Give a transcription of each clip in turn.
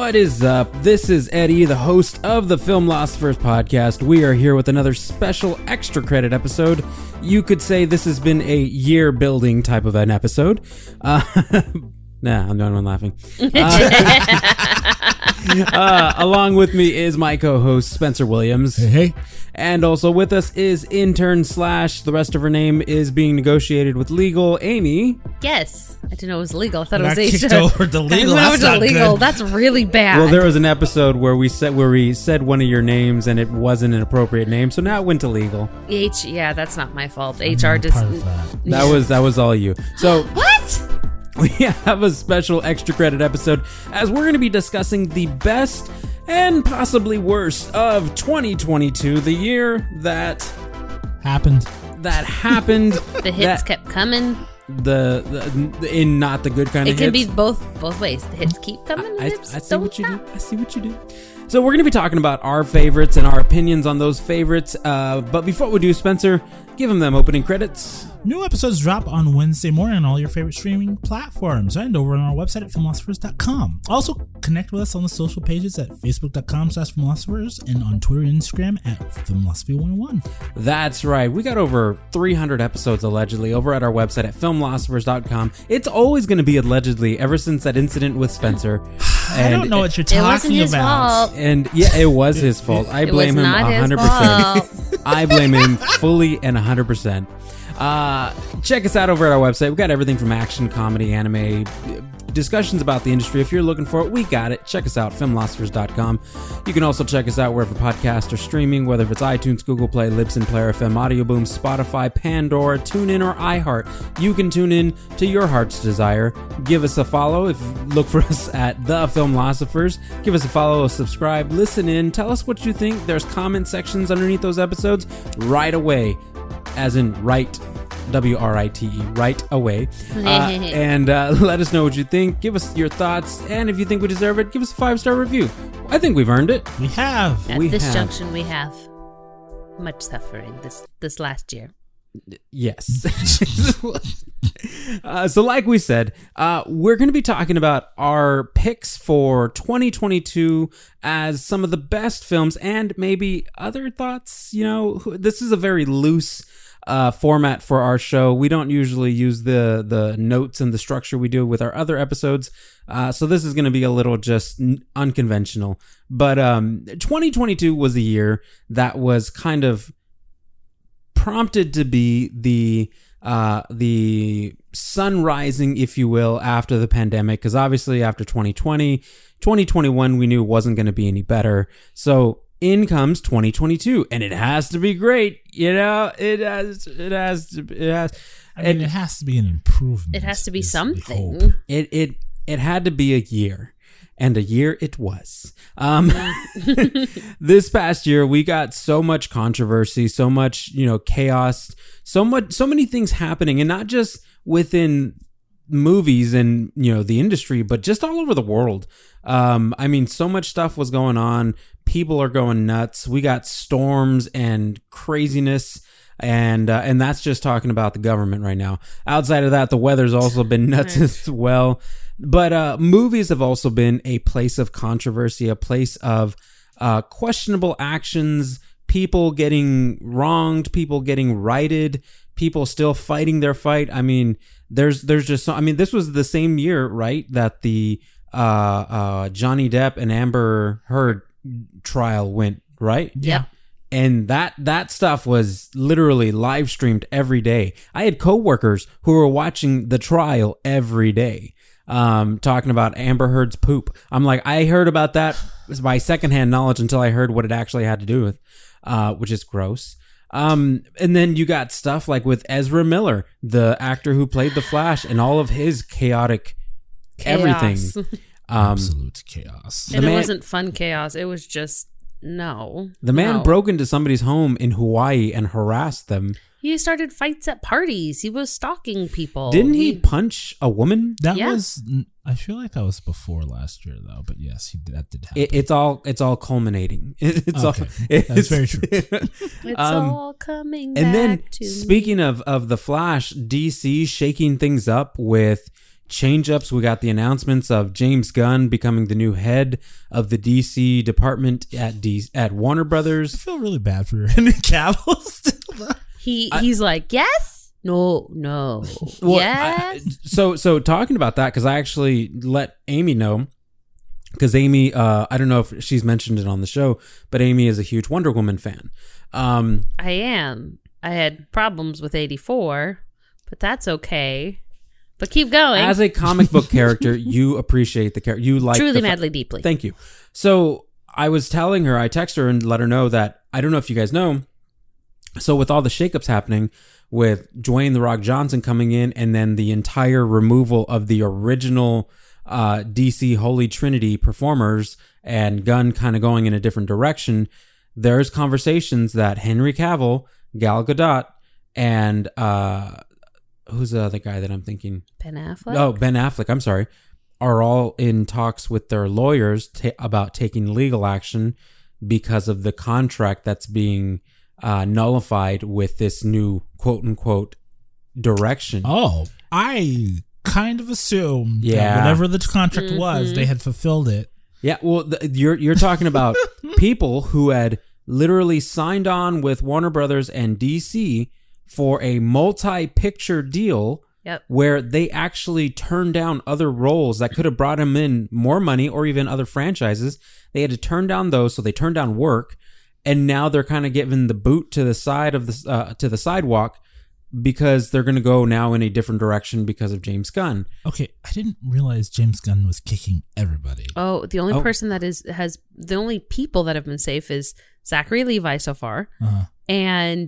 What is up? This is Eddie, the host of the Filmlosophers podcast. We are here with another special extra credit episode. You could say this has been a year building type of an episode. Nah, I'm the only one laughing. Along with me is my co-host Spencer Williams. Hey. And also with us is intern / the rest of her name is being negotiated with legal, Amy. Yes. I didn't know it was legal. I thought it was Kicked Asia. over to legal. That's That's not legal. good. That's really bad. Well, there was an episode where we said one of your names and it wasn't an appropriate name, so now it went to legal. Yeah, that's not my fault. I'm HR not just. part of that. That was all you. So What? we have a special extra credit episode as we're going to be discussing the best and possibly worst of 2022, the year that Happened. happened. The hits kept coming. the in not the good kind It of can hits. be both ways. The hits keep coming. And I hits see don't what you stop. did. I see what you did. So we're going to be talking about our favorites and our opinions on those favorites. But before we do, Spencer, give them opening credits. New episodes drop on Wednesday morning on all your favorite streaming platforms and over on our website at filmlosophers.com. Also, connect with us on the social pages at facebook.com/filmlosophers and on Twitter and Instagram at filmlosophy101. That's right. We got over 300 episodes allegedly over at our website at filmlosophers.com. It's always going to be allegedly ever since that incident with Spencer. I don't know what you're It wasn't talking his about. fault. And yeah, it was his fault. I It blame was him not his 100%. fault. I blame him fully and 100%. Check us out over at our website. We got everything from action, comedy, anime, discussions about the industry. If you're looking for it, we got it. Check us out, filmlosophers.com. You can also check us out wherever podcasts are streaming, whether it's iTunes, Google Play, Libsyn, Player FM, Audio Boom, Spotify, Pandora, TuneIn, or iHeart. You can tune in to your heart's desire. Give us a follow. Look for us at The Filmlosophers. Give us a follow, subscribe, listen in. Tell us what you think. There's comment sections underneath those episodes right away. As in write, W-R-I-T-E, right away. And let us know what you think. Give us your thoughts. And if you think we deserve it, give us a 5-star review. I think we've earned it. We have. At We this have. junction, we have much suffering this last year. Yes. So like we said, we're going to be talking about our picks for 2022 as some of the best films and maybe other thoughts. You know, this is a very loose format for our show. We don't usually use the notes and the structure we do with our other episodes. So this is going to be a little just unconventional. But 2022 was a year that was kind of prompted to be the sun rising, if you will, after the pandemic. Because obviously after 2021, we knew it wasn't going to be any better. So in comes 2022, and it has to be great. You know, it has. I mean, it has to be an improvement. It has to be is the something. hope. It had to be a year, and a year it was. This past year, we got so much controversy, so much, chaos, so many things happening, and not just within movies and, the industry, but just all over the world. I mean, so much stuff was going on. People are going nuts. We got storms and craziness. And that's just talking about the government right now. Outside of that, the weather's also been nuts as well. But movies have also been a place of controversy, a place of questionable actions, people getting wronged, people getting righted, people still fighting their fight. I mean, there's just this was the same year, right, that the Johnny Depp and Amber Heard trial went, right? Yeah. And that stuff was literally live streamed every day. I had coworkers who were watching the trial every day, talking about Amber Heard's poop. I'm like, I heard about that by secondhand knowledge until I heard what it actually had to do with, which is gross. And then you got stuff like with Ezra Miller, the actor who played the Flash, and all of his chaotic everything. Absolute chaos. And it wasn't fun chaos. It was just no. The man broke into somebody's home in Hawaii and harassed them. He started fights at parties. He was stalking people. Didn't he punch a woman? That Yeah. was, I feel like that was before last year though, but yes, that did happen. It's all culminating. It's Okay. all. That's very true. It's all coming And then back to speaking of the Flash, DC shaking things up with change-ups. We got the announcements of James Gunn becoming the new head of the DC department at Warner I Brothers. feel really bad for Henry Cavill still. He's like, yes, no, Well, yes. So talking about that, because I actually let Amy know, because Amy, I don't know if she's mentioned it on the show, but Amy is a huge Wonder Woman fan. I am. I had problems with 84, but that's okay. But keep going. As a comic book character, you appreciate the character. You like Truly, madly, deeply. Thank you. So I was telling her, I text her and let her know that, I don't know if you guys know, so with all the shakeups happening with Dwayne "The Rock" Johnson coming in, and then the entire removal of the original DC Holy Trinity performers and Gunn kind of going in a different direction, there's conversations that Henry Cavill, Gal Gadot, and who's the other guy that I'm thinking? Ben Affleck? Oh, Ben Affleck, I'm sorry, are all in talks with their lawyers about taking legal action because of the contract that's being nullified with this new quote-unquote direction. Oh, I kind of assumed that Yeah. whatever the contract was, they had fulfilled it. Yeah, well, you're talking about people who had literally signed on with Warner Brothers and DC for a multi-picture deal. Yep. Where they actually turned down other roles that could have brought them in more money, or even other franchises. They had to turn down those, so they turned down work, and now they're kind of giving the boot to the side of the sidewalk because they're going to go now in a different direction because of James Gunn. Okay, I didn't realize James Gunn was kicking everybody. Oh, the only person that has the only people that have been safe is Zachary Levi so far, and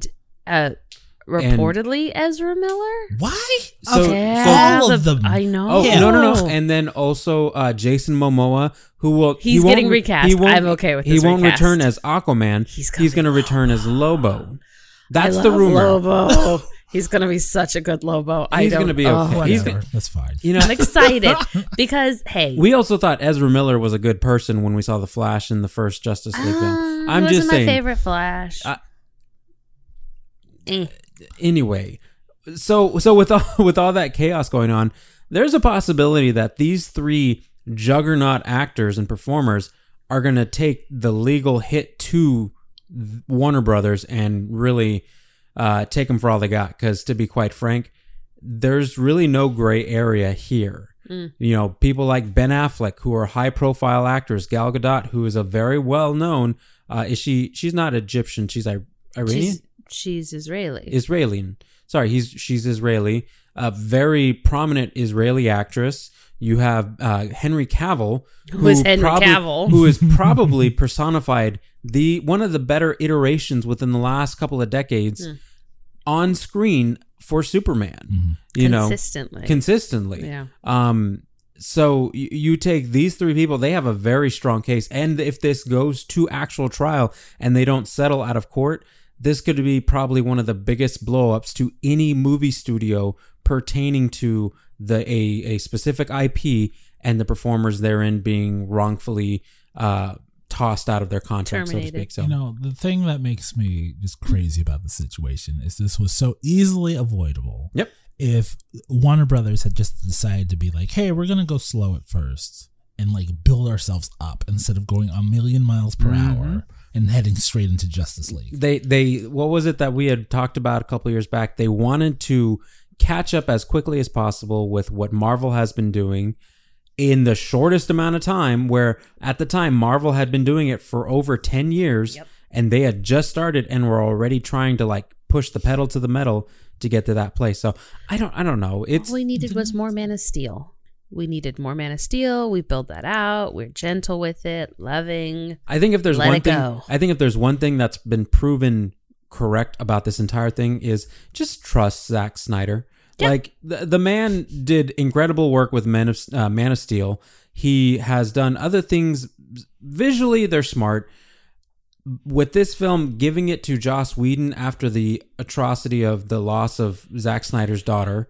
reportedly Ezra Miller. Why? So- all of them. I know. Oh, no. And then also Jason Momoa, who will... He's he won't getting recast. he won't- I'm okay with He this won't recast. return as Aquaman. He's going to return as Lobo. That's I the love rumor. Lobo. He's gonna be such a good Lobo. He's going to be okay. He's Whatever, that's fine. You know, I'm excited because hey, we also thought Ezra Miller was a good person when we saw the Flash in the first Justice League film. I'm he just wasn't saying. my favorite Flash. Anyway, so with all that chaos going on, there's a possibility that these three juggernaut actors and performers are going to take the legal hit to Warner Brothers and really take them for all they got. Because to be quite frank, there's really no gray area here. You know, people like Ben Affleck, who are high-profile actors, Gal Gadot, who is a very well-known. She's not Egyptian. She's Iranian. She's Israeli. Israeli. Sorry, she's Israeli. A very prominent Israeli actress. You have Henry Cavill, Who is Henry Cavill? who is probably personified one of the better iterations within the last couple of decades on screen for Superman. You know, consistently. Yeah. So you take these three people, they have a very strong case. And if this goes to actual trial and they don't settle out of court, this could be probably one of the biggest blow-ups to any movie studio pertaining to a specific IP and the performers therein being wrongfully tossed out of their contract, so to speak. So, you know, the thing that makes me just crazy about the situation is this was so easily avoidable. Yep. If Warner Brothers had just decided to be like, hey, we're going to go slow at first and like build ourselves up instead of going a million miles per hour and heading straight into Justice League. They what was it that we had talked about a couple of years back? They wanted to catch up as quickly as possible with what Marvel has been doing in the shortest amount of time, where at the time Marvel had been doing it for over 10 years and they had just started and were already trying to like push the pedal to the metal to get to that place. So I don't know. All we needed was more Man of Steel. We needed more Man of Steel. We built that out. We're gentle with it, loving. I think if there's Let one it thing, go. I think if there's one thing that's been proven correct about this entire thing is just trust Zack Snyder. Yeah. Like the man did incredible work with Man of Steel. He has done other things visually. They're smart. With this film, giving it to Joss Whedon after the atrocity of the loss of Zack Snyder's daughter,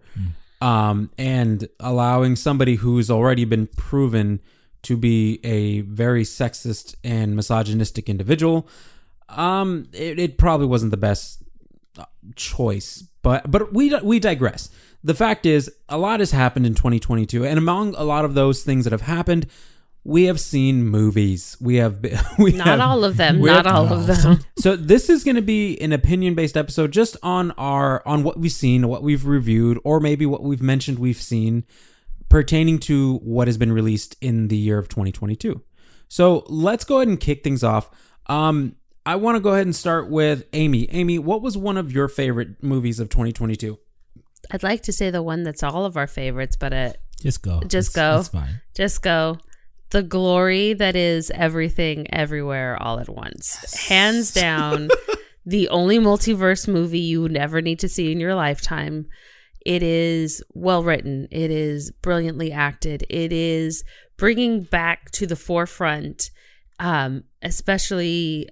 and allowing somebody who's already been proven to be a very sexist and misogynistic individual, it probably wasn't the best choice, but we digress. The fact is, a lot has happened in 2022, and among a lot of those things that have happened, we have seen movies. Not all of them. So this is going to be an opinion-based episode, just on what we've seen, what we've reviewed, or maybe what we've mentioned we've seen, pertaining to what has been released in the year of 2022. So let's go ahead and kick things off. I want to go ahead and start with Amy. Amy, what was one of your favorite movies of 2022? I'd like to say the one that's all of our favorites, but just go. It's fine. Just go. The glory that is Everything Everywhere All at Once. Yes. Hands down, the only multiverse movie you would ever need to see in your lifetime. It is well written. It is brilliantly acted. It is bringing back to the forefront, especially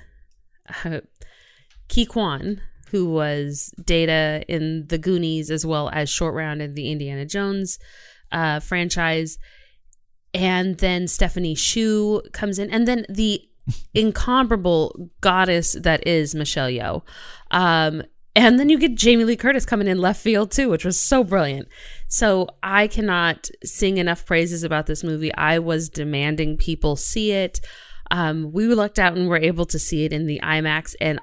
Ki Kwan, who was Data in the Goonies, as well as Short Round in the Indiana Jones franchise. And then Stephanie Hsu comes in. And then the incomparable goddess that is Michelle Yeoh. And then you get Jamie Lee Curtis coming in left field too, which was so brilliant. So I cannot sing enough praises about this movie. I was demanding people see it. We lucked out and were able to see it in the IMAX, and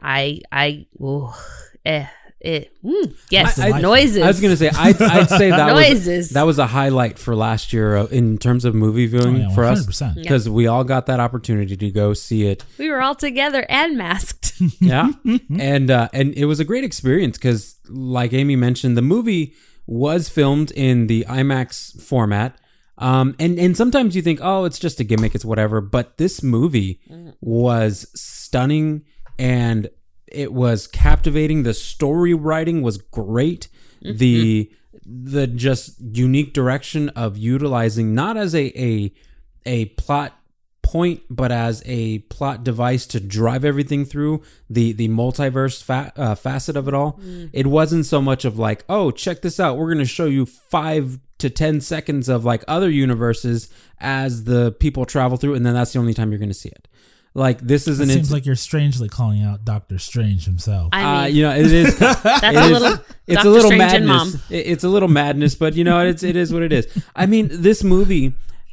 noises. I was going to say, I'd say that noises. that was a highlight for last year in terms of movie viewing for us, because we all got that opportunity to go see it. We were all together and masked. Yeah, and it was a great experience because, like Amy mentioned, the movie was filmed in the IMAX format. And sometimes you think, oh, it's just a gimmick, it's whatever. But this movie was stunning and it was captivating. The story writing was great. The just unique direction of utilizing not as a plot point, but as a plot device to drive everything through the multiverse facet of it all. It wasn't so much of like, oh, check this out, we're going to show you 5 to 10 seconds of like other universes as the people travel through, and then that's the only time you're going to see it. Like, this is it seems like you're strangely calling out Doctor Strange himself. I mean, it is. That's it's a little madness. Mom. It's a little madness, but it is what it is. I mean, this movie.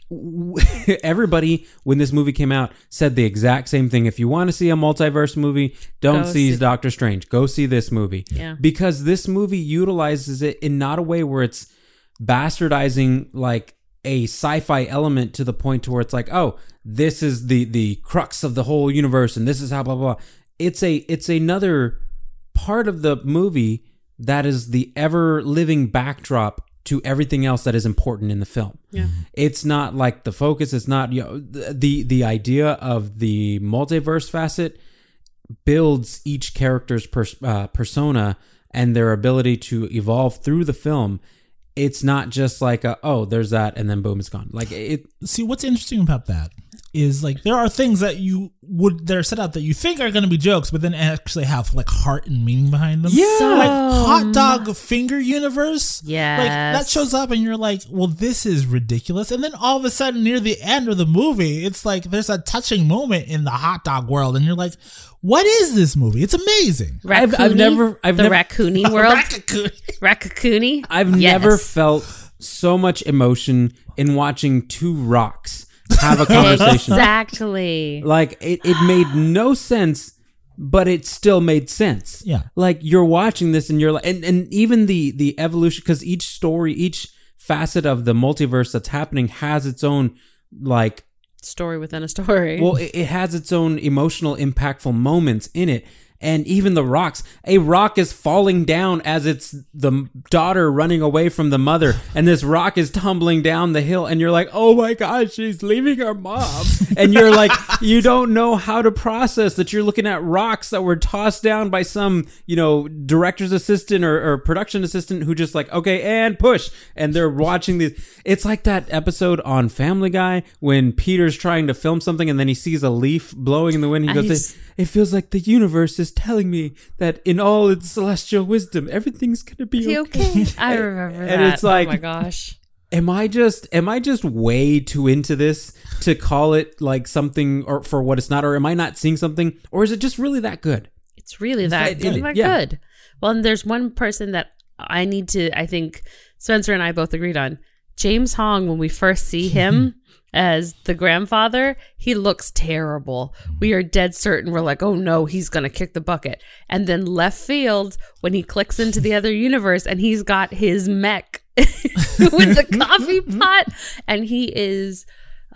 Everybody, when this movie came out, said the exact same thing. If you want to see a multiverse movie, don't see Doctor Strange. Go see this movie. Yeah. Because this movie utilizes it in not a way where it's bastardizing like a sci-fi element to the point to where it's like, oh, this is the crux of the whole universe and this is how blah blah. It's another part of the movie that is the ever living backdrop to everything else that is important in the film. Yeah. It's not like the focus. It's not, the idea of the multiverse facet builds each character's persona and their ability to evolve through the film. It's not just like there's that and then boom, it's gone. Like it. See, what's interesting about that is like there are things that that are set out that you think are going to be jokes, but then actually have like heart and meaning behind them. Yeah, like hot dog finger universe. Yeah, like that shows up and you're like, well, this is ridiculous. And then all of a sudden, near the end of the movie, it's like there's a touching moment in the hot dog world, and you're like, what is this movie? It's amazing. I've never Raccoony world. Raccoony. I've never felt so much emotion in watching two rocks have a conversation. Exactly. Like it made no sense, but it still made sense. Yeah. Like you're watching this and you're like, and even the evolution, because each story, each facet of the multiverse that's happening has its own like story within a story. Well, it has its own emotional, impactful moments in it. And even the rocks, a rock is falling down as it's the daughter running away from the mother. And this rock is tumbling down the hill. And you're like, oh my gosh, she's leaving her mom. And you're like, you don't know how to process that you're looking at rocks that were tossed down by some, director's assistant or production assistant who just like, okay, and push. And they're watching these. It's like that episode on Family Guy when Peter's trying to film something and then he sees a leaf blowing in the wind. He goes, it feels like the universe is telling me that in all its celestial wisdom, everything's going to be okay. I remember that. And it's like, oh my gosh. Am I just way too into this to call it like something or for what it's not, or am I not seeing something, or is it just really that good? It's really that Yeah. good. Well, and there's one person that I think Spencer and I both agreed on. James Hong, when we first see him as the grandfather, he looks terrible. We are dead certain. We're like, oh no, he's going to kick the bucket. And then left field, when he clicks into the other universe and he's got his mech with the coffee pot. And he is,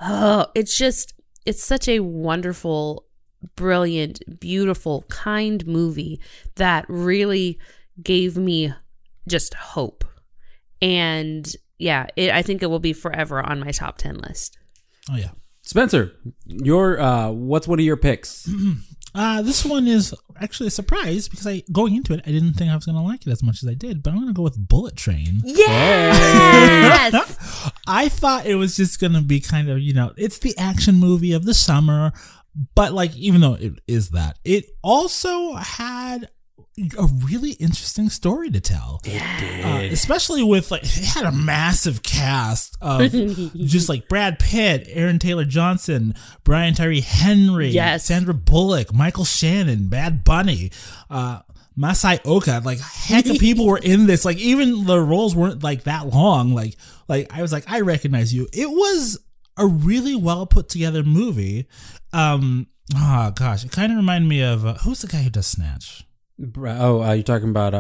it's such a wonderful, brilliant, beautiful, kind movie that really gave me just hope. And yeah, I think it will be forever on my top 10 list. Oh yeah. Spencer, your what's one of your picks? This one is actually a surprise because going into it, I didn't think I was going to like it as much as I did, but I'm going to go with Bullet Train. Yes! I thought it was just going to be kind of, it's the action movie of the summer, but like, even though it is that, it also had a really interesting story to tell. It did. Especially with it had a massive cast of just like Brad Pitt, Aaron Taylor Johnson, Brian Tyree Henry, yes, Sandra Bullock, Michael Shannon, Bad Bunny, Masai Oka. Like heck of people were in this. Like even the roles weren't like that long. Like I was like, I recognize you. It was a really well put together movie. Oh gosh, it kind of reminded me of who's the guy who does Snatch? You're talking about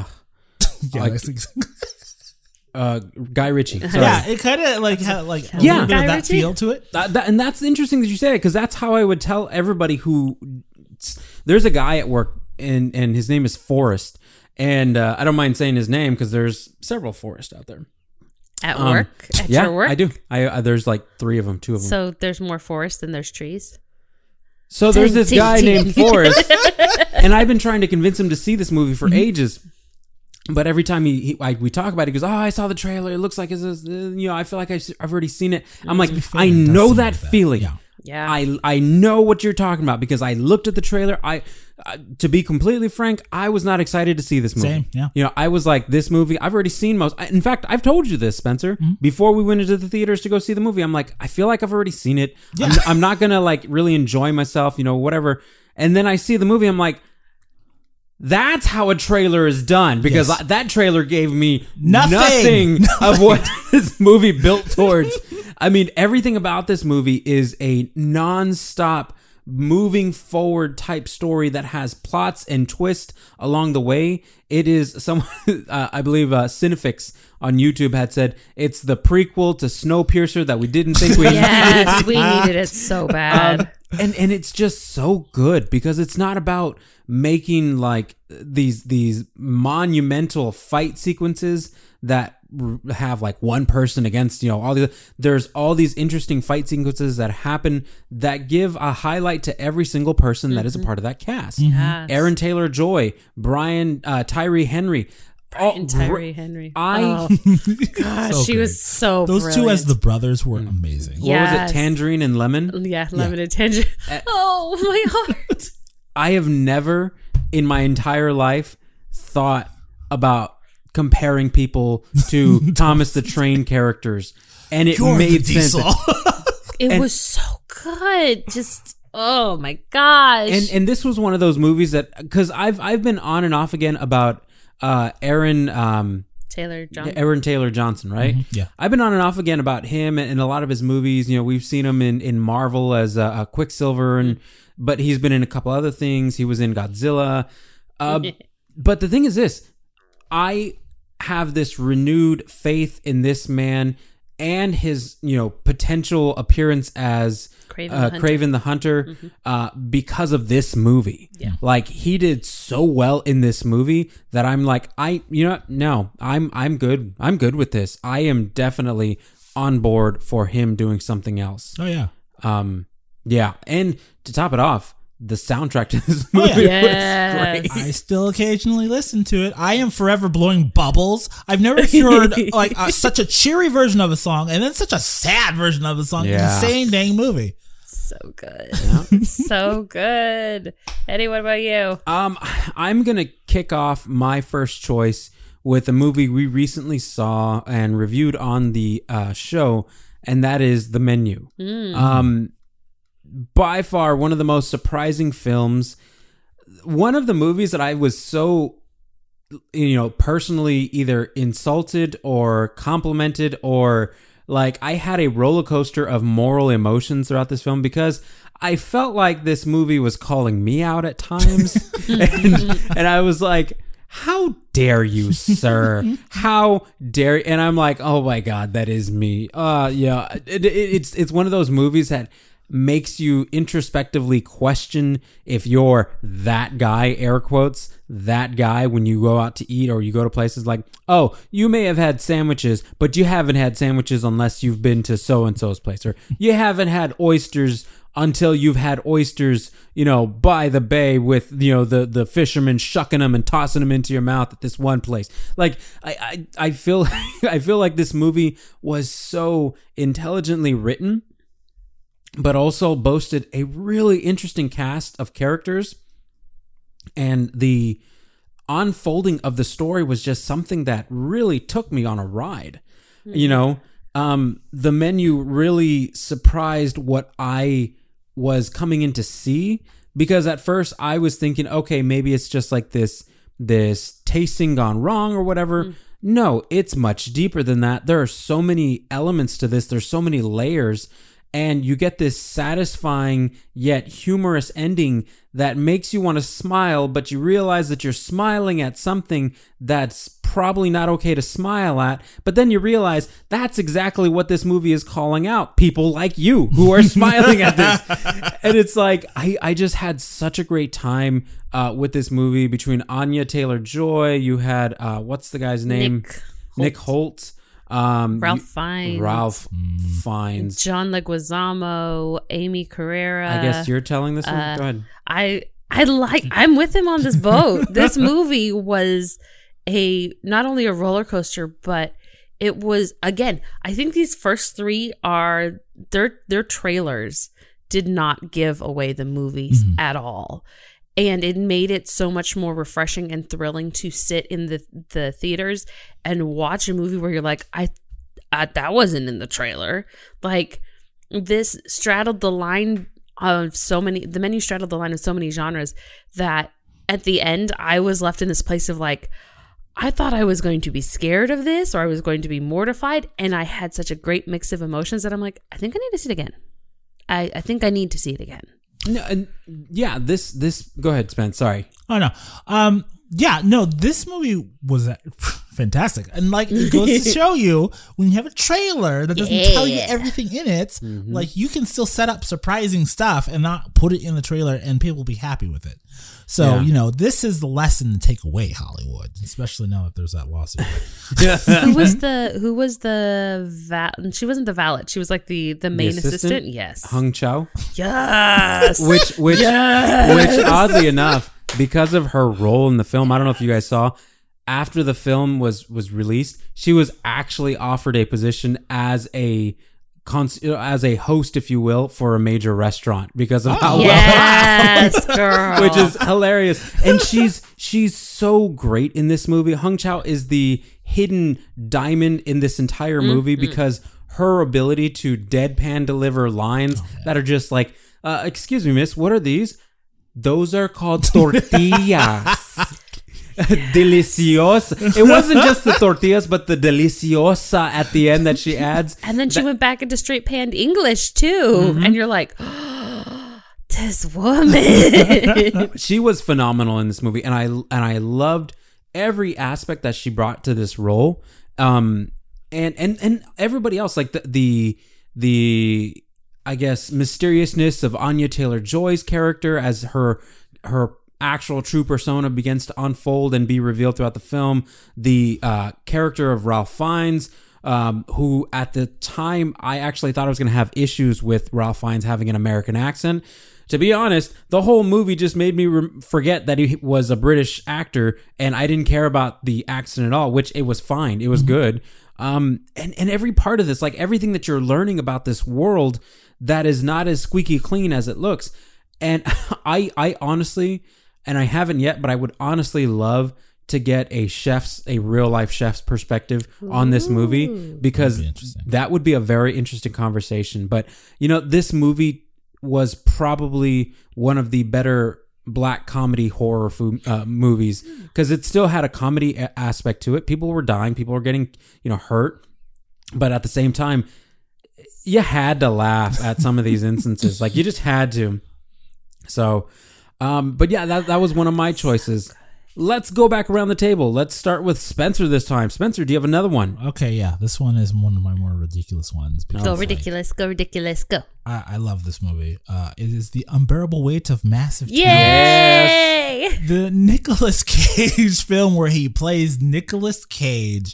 Guy Ritchie. Sorry. Yeah, it kind of like had like a Yeah. little bit of Guy that Ritchie? feel to it. And that's interesting that you say it, because that's how I would tell everybody who. There's a guy at work and his name is Forrest, and I don't mind saying his name because there's several Forrest out there. At work? At Yeah, your work? I do. There's like 3 of them, 2 of them. So there's more forest than there's trees? So there's this guy named Forrest, and I've been trying to convince him to see this movie for ages. But every time we talk about it, he goes, "Oh, I saw the trailer. It looks like it's I feel like I've already seen it." I'm like, I know that feeling. Yeah. I know what you're talking about because I looked at the trailer. To be completely frank, I was not excited to see this movie. Same, yeah. I was like, this movie, I've already seen most. In fact, I've told you this, Spencer, before we went into the theaters to go see the movie. I'm like, I feel like I've already seen it. Yeah. I'm not going to like really enjoy myself, whatever. And then I see the movie. I'm like, that's how a trailer is done, because Yes. that trailer gave me Nothing. nothing of what this movie built towards. I mean, everything about this movie is a nonstop moving forward type story that has plots and twists along the way. It is I believe Cinefix on YouTube had said it's the prequel to Snowpiercer that we didn't think we Yes, we needed it so bad. and it's just so good because it's not about making like these monumental fight sequences that have like one person against there's all these interesting fight sequences that happen that give a highlight to every single person that is a part of that cast. Yes. Aaron Taylor-Joy, Brian Tyree Henry. Tyree Henry. Gosh, Gosh, So she good. was so Those brilliant. two as the brothers were amazing. what was Yes. it, Tangerine and Lemon? Yeah, lemon and tangerine. Oh, my heart. I have never in my entire life thought about comparing people to Thomas the Train characters, and it You're made the sense. Diesel. It was so good. Just, oh my gosh. And this was one of those movies that, because I've been on and off again about Aaron Taylor Johnson. Aaron Taylor Johnson, right? Yeah. I've been on and off again about him and a lot of his movies. We've seen him in Marvel as Quicksilver, but he's been in a couple other things. He was in Godzilla. But the thing is this, I have this renewed faith in this man and his, potential appearance as Kraven the Hunter because of this movie. Yeah. Like he did so well in this movie that I'm like, I'm good. I'm good with this. I am definitely on board for him doing something else. Oh yeah. Yeah. And to top it off, the soundtrack to this Oh, yeah. movie Yes. was great. I still occasionally listen to it. I am forever blowing bubbles. I've never heard like such a cheery version of a song and then such a sad version of a song in the Yeah. same dang movie. So good. So good. Eddie, what about you? I'm gonna kick off my first choice with a movie we recently saw and reviewed on the show, and that is The Menu. By far one of the most surprising films. one of the movies that I was so, personally either insulted or complimented, or like I had a roller coaster of moral emotions throughout this film, because I felt like this movie was calling me out at times. and I was like, how dare you, sir? How dare you? And I'm like, oh my God, that is me. Yeah, it's one of those movies that makes you introspectively question if you're that guy, air quotes, that guy when you go out to eat or you go to places like, oh, you may have had sandwiches, but you haven't had sandwiches unless you've been to so-and-so's place, or you haven't had oysters until you've had oysters, by the bay with, the fishermen shucking them and tossing them into your mouth at this one place. Like, I feel like this movie was so intelligently written, but also boasted a really interesting cast of characters. And the unfolding of the story was just something that really took me on a ride. Mm-hmm. The menu really surprised what I was coming in to see, because at first I was thinking, okay, maybe it's just like this tasting gone wrong or whatever. Mm. No, it's much deeper than that. There are so many elements to this. There's so many layers. And you get this satisfying yet humorous ending that makes you want to smile, but you realize that you're smiling at something that's probably not okay to smile at. But then you realize that's exactly what this movie is calling out. People like you who are smiling at this. And it's like, I just had such a great time with this movie. Between Anya Taylor-Joy, you had, what's the guy's name? Nick Holt. Ralph Fiennes. Ralph Fiennes. John Leguizamo, Amy Carrera. I guess you're telling this one? Go ahead. I'm with him on this boat. This movie was not only a roller coaster, but it was, again, I think these first three are their trailers did not give away the movies at all. And it made it so much more refreshing and thrilling to sit in the theaters and watch a movie where you're like, I that wasn't in the trailer. Like, this straddled the line of the menu straddled the line of so many genres that at the end I was left in this place of like, I thought I was going to be scared of this or I was going to be mortified. And I had such a great mix of emotions that I'm like, I think I need to see it again. I think I need to see it again. No, and yeah, this. Go ahead, Spence. Sorry. Oh no. Yeah, no. This movie was fantastic, and like it goes to show you when you have a trailer that doesn't tell you everything in it, like you can still set up surprising stuff and not put it in the trailer, and people will be happy with it. So this is the lesson to take away, Hollywood, especially now that there's that lawsuit. Who was the she wasn't the valet. She was like the main assistant. Yes. Hung Chow. Yes. Which oddly enough, because of her role in the film, I don't know if you guys saw, after the film was released, she was actually offered a position as a host, if you will, for a major restaurant because of how yes, girl, which is hilarious. And she's so great in this movie. Hung Chow is the hidden diamond in this entire movie because her ability to deadpan deliver lines that are just like, excuse me, miss, what are these? Those are called tortillas. Deliciosa. It wasn't just the tortillas, but the deliciosa at the end that she adds. And then she went back into straight panned English too. And you're like, oh, this woman. She was phenomenal in this movie, and I loved every aspect that she brought to this role. And everybody else, like the I guess mysteriousness of Anya Taylor-Joy's character as her actual true persona begins to unfold and be revealed throughout the film. The character of Ralph Fiennes, who at the time I actually thought I was going to have issues with Ralph Fiennes having an American accent. To be honest, the whole movie just made me forget that he was a British actor, and I didn't care about the accent at all, which it was fine. It was good. And every part of this, like everything that you're learning about this world that is not as squeaky clean as it looks. And I honestly, and I haven't yet, but I would honestly love to get a real life chef's perspective on this movie, because that would be a very interesting conversation. But this movie was probably one of the better black comedy horror movies, because it still had a comedy aspect to it. People were dying, people were getting hurt, but at the same time, you had to laugh at some of these instances. Like, you just had to. So, but yeah, that was one of my choices. Let's go back around the table. Let's start with Spencer this time. Spencer, do you have another one? Okay, yeah. This one is one of my more ridiculous ones. Go ridiculous, go ridiculous, go. I love this movie. It is The Unbearable Weight of Massive Talent. Yay! The Nicolas Cage film where he plays Nicolas Cage.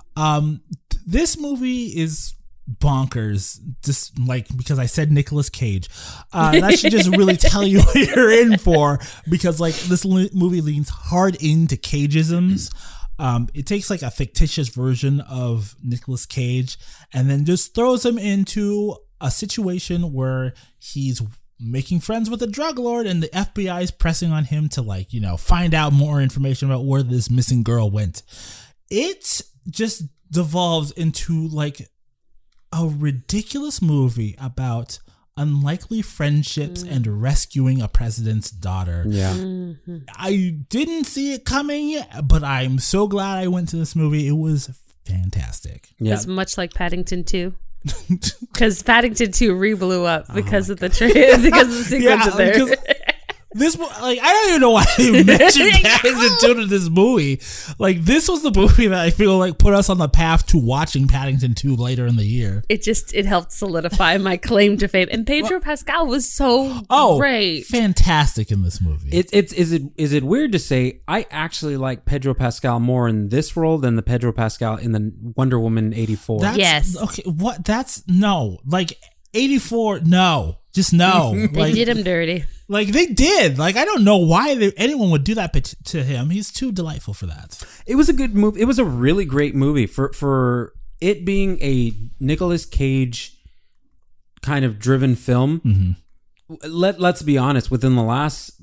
This movie is bonkers, just like because I said Nicolas Cage. That should just really tell you what you're in for, because like this movie leans hard into cageisms. It takes like a fictitious version of Nicolas Cage and then just throws him into a situation where he's making friends with a drug lord and the FBI is pressing on him to find out more information about where this missing girl went. It just devolves into like a ridiculous movie about unlikely friendships and rescuing a president's daughter. Yeah. Mm-hmm. I didn't see it coming, but I'm so glad I went to this movie. It was fantastic. Yeah. It's much like Paddington 2. Because Paddington 2 re-blew up because of the because of the sequence in there. This, like, I don't even know why they mentioned Paddington 2 to this movie. Like, this was the movie that I feel like put us on the path to watching Paddington 2 later in the year. It helped solidify my claim to fame. And Pedro Pascal was so great. Fantastic in this movie. Is it weird to say I actually like Pedro Pascal more in this role than the Pedro Pascal in the Wonder Woman 84? Yes. Okay, what? That's, no. Like, 84, no. Just no. They did him dirty. Like, they did. Like, I don't know why anyone would do that to him. He's too delightful for that. It was a good movie. It was a really great movie for it being a Nicolas Cage kind of driven film. Mm-hmm. Let's be honest. Within the last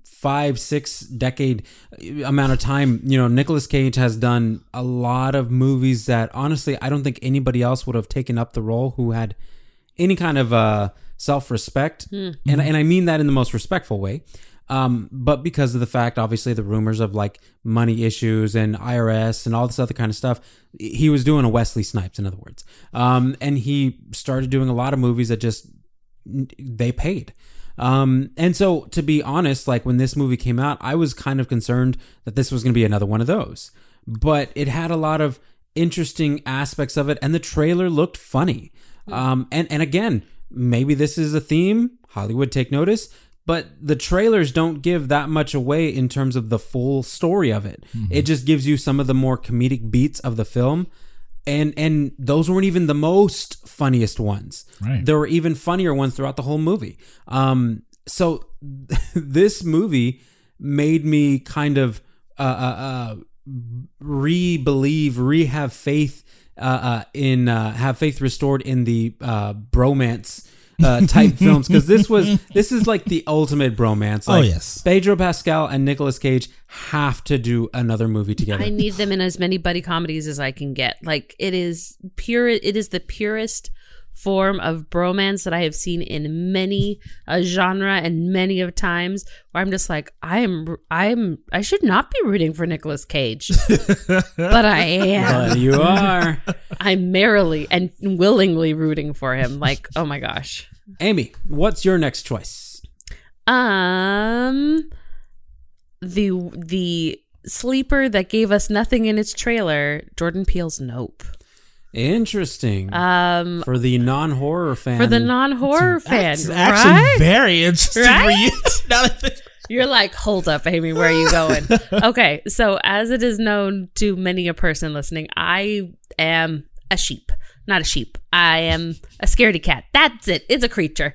5-6 decade amount of time, Nicolas Cage has done a lot of movies that honestly I don't think anybody else would have taken up the role who had any kind of self-respect, and I mean that in the most respectful way, but because of the fact, obviously, the rumors of like money issues and IRS and all this other kind of stuff, he was doing a Wesley Snipes, in other words, and he started doing a lot of movies that just they paid, and so to be honest, like when this movie came out, I was kind of concerned that this was going to be another one of those, but it had a lot of interesting aspects of it, and the trailer looked funny, and again. Maybe this is a theme. Hollywood, take notice. But the trailers don't give that much away in terms of the full story of it. Mm-hmm. It just gives you some of the more comedic beats of the film. And those weren't even the most funniest ones. Right. There were even funnier ones throughout the whole movie. So this movie made me kind of have faith have faith restored in the bromance type films, because this is like the ultimate bromance. Like, yes, Pedro Pascal and Nicolas Cage have to do another movie together. I need them in as many buddy comedies as I can get. Like, it is the purest form of bromance that I have seen in many a genre and many of times, where I'm just like, I should not be rooting for Nicolas Cage, but I am. But you are. I'm merrily and willingly rooting for him. Like, oh my gosh. Amy, what's your next choice? The sleeper that gave us nothing in its trailer, Jordan Peele's Nope. Interesting. For the non-horror fan. That's actually very interesting for you. You're like, hold up, Amy, where are you going? Okay, so as it is known to many a person listening, I am a sheep. Not a sheep. I am a scaredy cat. That's it. It's a creature.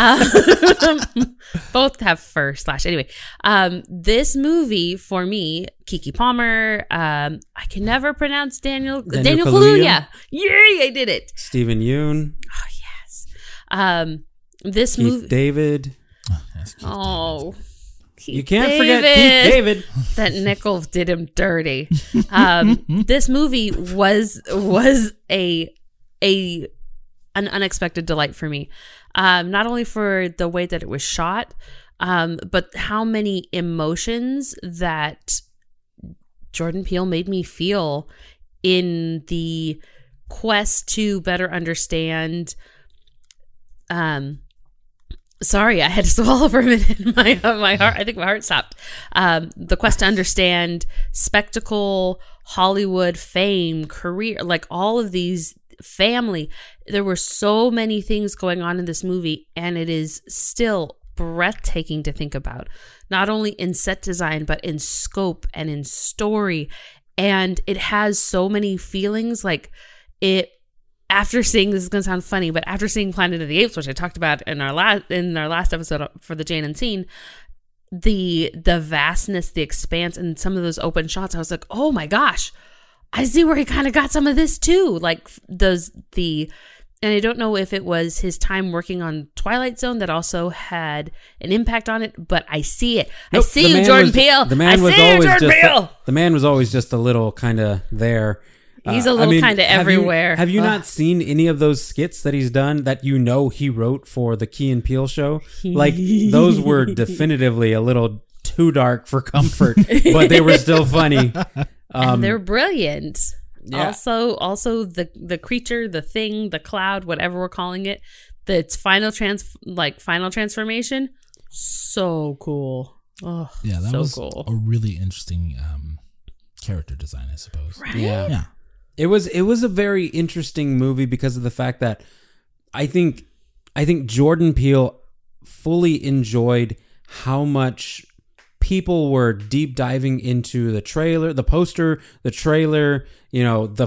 Both have fur / anyway. This movie for me, Keke Palmer. I can never pronounce Daniel Kaluuya. Yay! I did it. Stephen Yeun. Oh yes. This Keith movie. David. Oh. You can't forget Keith David. That nickel did him dirty. This movie was an unexpected delight for me. Not only for the way that it was shot, But how many emotions that Jordan Peele made me feel in the quest to better understand. Sorry, I had to swallow for a minute. My heart, I think my heart stopped. The quest to understand spectacle, Hollywood, fame, career, like all of these, family. There were so many things going on in this movie, and it is still breathtaking to think about, not only in set design, but in scope and in story. And it has so many feelings. Like it, after seeing, this is going to sound funny, but after seeing Planet of the Apes, which I talked about in our last episode for the Jane Unseen, the vastness, the expanse, and some of those open shots, I was like, oh my gosh, I see where he kind of got some of this too. Like and I don't know if it was his time working on Twilight Zone that also had an impact on it, but I see it. Nope, I see you, Jordan Peele. The man was always just a little kind of there. He's a little kind of everywhere. Have you not seen any of those skits that he's done that you know he wrote for the Key and Peele show? Like, those were definitively a little too dark for comfort, but they were still funny. And they're brilliant. Yeah. Also the creature, the thing, the cloud, whatever we're calling it, its final transformation, so cool. Oh, yeah, that so was cool. A really interesting character design, I suppose. Right? Yeah. It was a very interesting movie because of the fact that I think Jordan Peele fully enjoyed how much people were deep diving into the trailer, the poster, the trailer, you know, the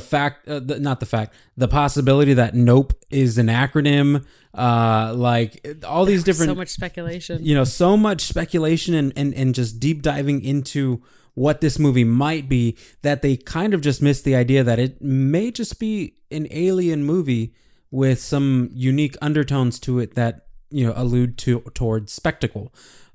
possibility that Nope is an acronym, like all these different, so much speculation, you know, so much speculation and just deep diving into what this movie might be, that they kind of just missed the idea that it may just be an alien movie with some unique undertones to it that, you know, allude towards spectacle.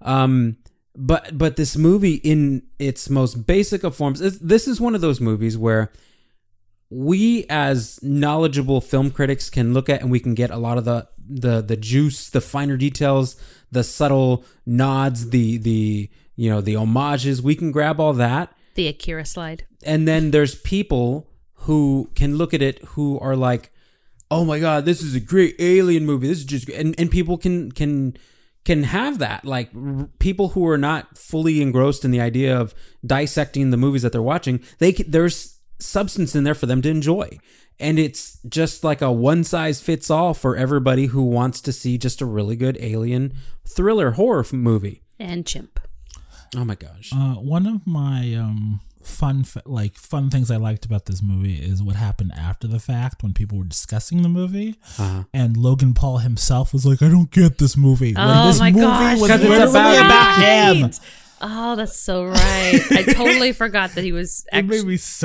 But this movie, in its most basic of forms, this is one of those movies where we, as knowledgeable film critics, can look at and we can get a lot of the juice, the finer details, the subtle nods, the you know, the homages. We can grab all that. The Akira slide. And then there's people who can look at it who are like, "Oh my God, this is a great alien movie. This is just," and people can have that. Like, people who are not fully engrossed in the idea of dissecting the movies that they're watching, there's substance in there for them to enjoy. And it's just like a one size fits all for everybody who wants to see just a really good alien thriller horror movie. And chimp. Oh my gosh. One of my fun things I liked about this movie is what happened after the fact when people were discussing the movie, and Logan Paul himself was like, "I don't get this movie." Oh this my movie gosh, was it's about him. Oh, that's so right. I totally forgot that he was. It made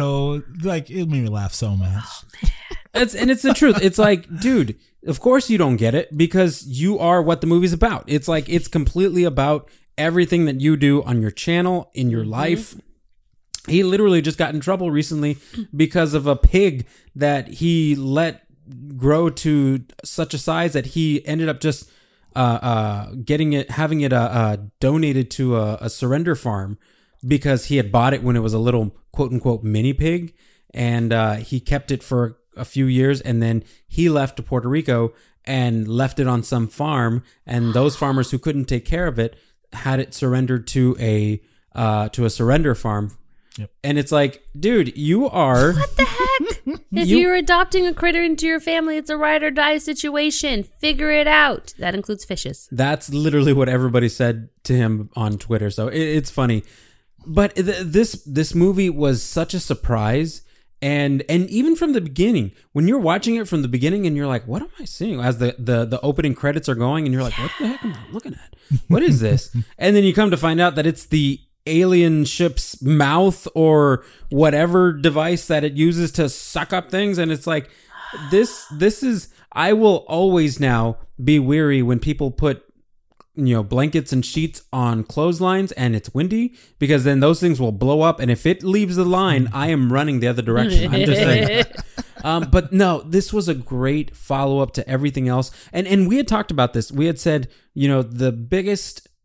me laugh so much. Oh, It's the truth. It's like, dude, of course you don't get it because you are what the movie's about. It's like, it's completely about everything that you do on your channel, in your life. He literally just got in trouble recently because of a pig that he let grow to such a size that he ended up just having it donated to a surrender farm because he had bought it when it was a little quote unquote mini pig, and he kept it for a few years, and then he left to Puerto Rico and left it on some farm, and those farmers who couldn't take care of it had it surrendered to a surrender farm. Yep. And it's like, dude, you are... What the heck? If you're adopting a critter into your family, it's a ride or die situation. Figure it out. That includes fishes. That's literally what everybody said to him on Twitter. So it's funny. But this movie was such a surprise. And even from the beginning, when you're watching it from the beginning and you're like, what am I seeing? As the opening credits are going and you're like, what the heck am I looking at? What is this? And then you come to find out that it's the alien ship's mouth or whatever device that it uses to suck up things. And it's like, this is, I will always now be weary when people put, you know, blankets and sheets on clotheslines and it's windy, because then those things will blow up, and if it leaves the line, I am running the other direction. I'm just saying. But no, this was a great follow-up to everything else, and we had talked about this. We had said, you know, the biggest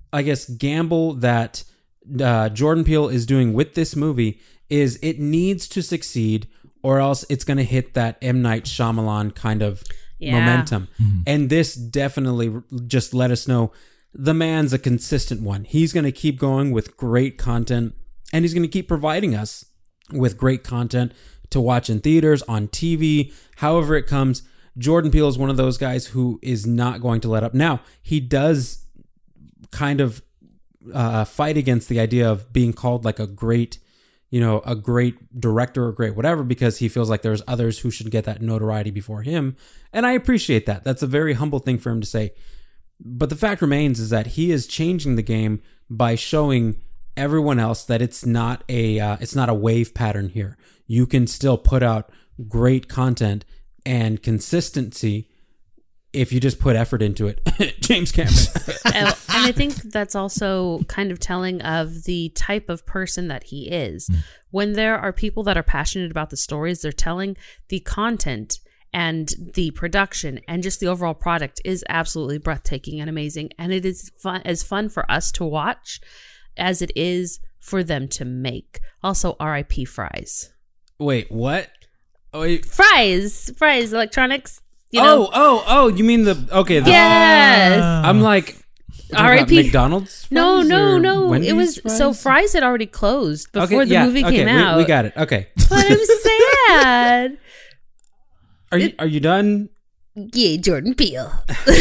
I guess, gamble that Jordan Peele is doing with this movie is it needs to succeed, or else it's going to hit that M. Night Shyamalan kind of momentum. And this definitely just let us know the man's a consistent one. He's going to keep going with great content, and he's going to keep providing us with great content to watch in theaters, on TV, however it comes. Jordan Peele is one of those guys who is not going to let up. Now, he does kind of fight against the idea of being called like a great director or great whatever, because he feels like there's others who should get that notoriety before him. And I appreciate that. That's a very humble thing for him to say. But the fact remains is that he is changing the game by showing everyone else that it's not a wave pattern here. You can still put out great content and consistency if you just put effort into it. James Cameron. And I think that's also kind of telling of the type of person that he is. When there are people that are passionate about the stories they're telling, the content and the production and just the overall product is absolutely breathtaking and amazing. And it is fun for us to watch as it is for them to make. Also, R.I.P. Fries. Wait, what? Oh, wait. Fries, electronics. You know? Oh, you mean Yes. I'm like, R.I.P. McDonald's fries No. Wendy's It was fries? so Fries had already closed before the movie came out. We got it. Okay. But I'm sad. Are you done? Yeah, Jordan Peele.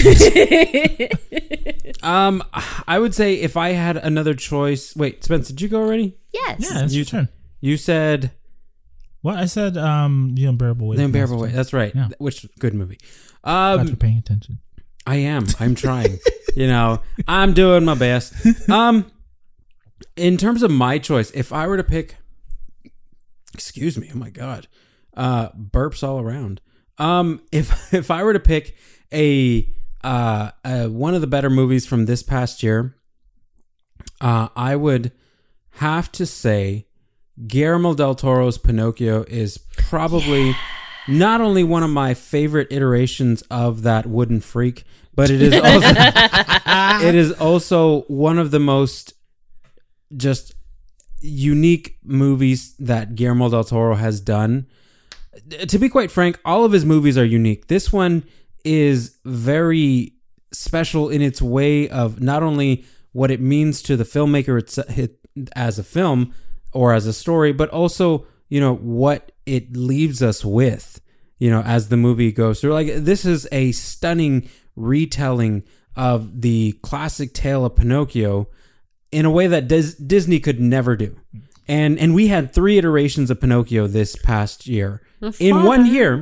I would say if I had another choice. Wait, Spence, did you go already? Yes. Yeah, it's your turn. You said What? I said The Unbearable Weight. The Unbearable Weight. That's right. Yeah. Which good movie. Glad you're paying attention. I am. I'm trying. I'm doing my best. In terms of my choice, if I were to pick, excuse me, oh my God, burps all around. If I were to pick a one of the better movies from this past year, I would have to say Guillermo del Toro's Pinocchio is probably not only one of my favorite iterations of that wooden freak, but it is also one of the most just unique movies that Guillermo del Toro has done. To be quite frank, all of his movies are unique. This one is very special in its way of not only what it means to the filmmaker as a film or as a story, but also, what it leaves us with, as the movie goes through. Like, this is a stunning retelling of the classic tale of Pinocchio in a way that Disney could never do. And we had 3 iterations of Pinocchio this past year. In 1 year.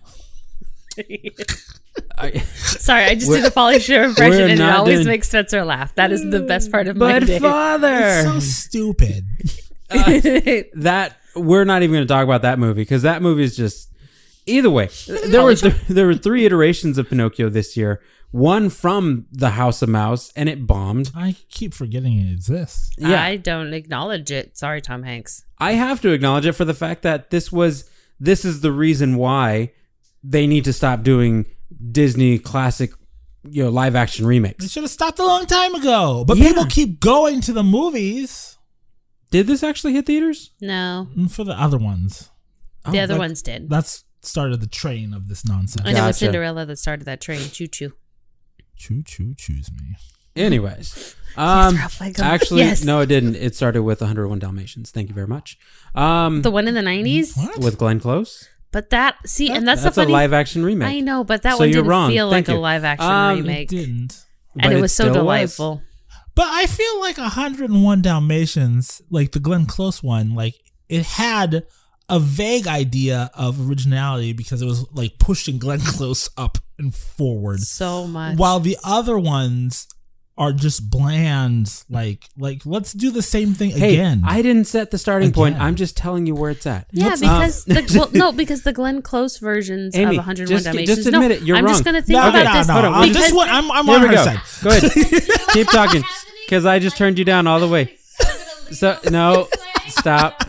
Sorry, I just did the Pauly Shore impression, and it always makes Spencer laugh. That is the best part of my day. But Father, it's so stupid. That we're not even going to talk about that movie, because that movie is just. Either way, there were 3 iterations of Pinocchio this year. One from the House of Mouse, and it bombed. I keep forgetting it exists. Yeah. I don't acknowledge it. Sorry, Tom Hanks. I have to acknowledge it for the fact that this is the reason why they need to stop doing Disney classic, live action remakes. They should have stopped a long time ago. But Yeah. people keep going to the movies. Did this actually hit theaters? No, For the other ones. the other ones did. That's started the train of this nonsense. And it was Gotcha. Cinderella that started that train. Choo choo. Choo choo choose me. Anyways, Ralph Wiggum. actually, Yes. no, it didn't. It started with 101 Dalmatians. Thank you very much. The one in the 90s? What? With Glenn Close. But and that's That's the a funny. live action remake. I know, but that So one you're didn't wrong. feel Thank like you. a live action It remake. didn't. And it was so still delightful. But I feel like 101 Dalmatians, like the Glenn Close one, like it had a vague idea of originality because it was like pushing Glenn Close up and forward. So much. While the other ones are just bland, like let's do the same thing Hey, again. I didn't set the starting point. Again. I'm just telling you where it's at. Yeah, Let's- because the Glenn Close versions Amy, of 101 just Dalmatians. admit it, you're I'm wrong. just gonna think no, about this. I'm because- I'm Here on we her go. side. Go ahead. Keep talking, because I just turned you down all the way. So no, stop.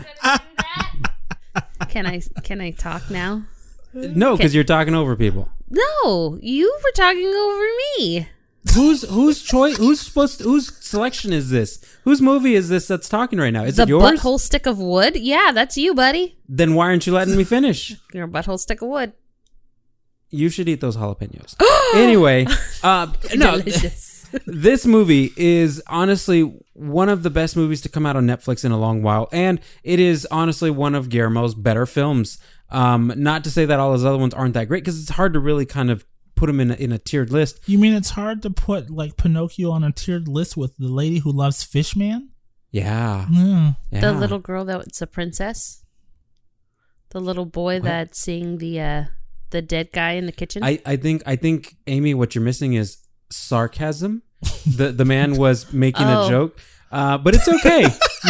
Can I talk now? No, because you're talking over people. No, you were talking over me. Whose choice? Whose selection is this? Whose movie is this that's talking right now? Is The it yours? butthole stick of wood? Yeah, that's you, buddy. Then why aren't you letting me finish? You're a butthole stick of wood. You should eat those jalapenos. Anyway, no, Delicious. this movie is honestly one of the best movies to come out on Netflix in a long while, and it is honestly one of Guillermo's better films. Not to say that all his other ones aren't that great, because it's hard to really kind of put them in a tiered list. You mean it's hard to put like Pinocchio on a tiered list with The Lady Who Loves Fishman? Yeah. Yeah. The little girl that's a princess. The little boy that's seeing the dead guy in the kitchen. I think Amy, what you're missing is sarcasm. The man was making a joke, but it's okay.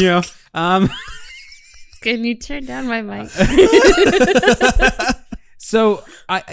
Can you turn down my mic? So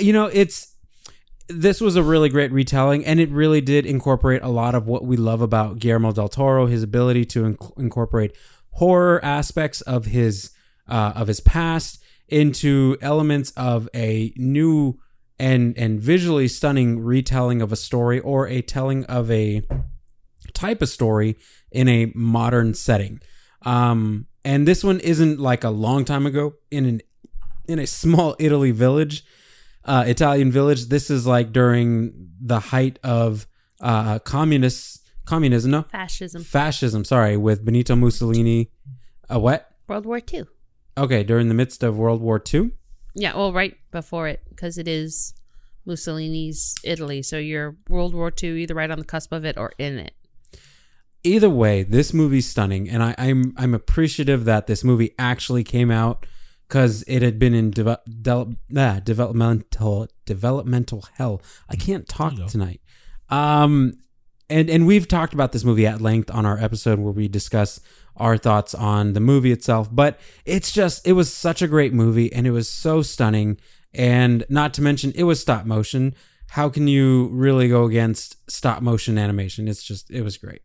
this was a really great retelling, and it really did incorporate a lot of what we love about Guillermo del Toro, his ability to incorporate horror aspects of his past into elements of a new and visually stunning retelling of a story, or a telling of a type of story in a modern setting. And this one isn't like a long time ago in a small Italian village. This is like during the height of communism. No, fascism. Sorry, with Benito Mussolini. What? World War II. Okay, during the midst of World War II. Yeah, well, right before it, because it is Mussolini's Italy. So you're World War II, either right on the cusp of it or in it. Either way, this movie's stunning, and I'm appreciative that this movie actually came out, because it had been in developmental hell. I can't talk tonight. And we've talked about this movie at length on our episode where we discuss our thoughts on the movie itself. But it was such a great movie, and it was so stunning. And not to mention, it was stop motion. How can you really go against stop motion animation? It was great.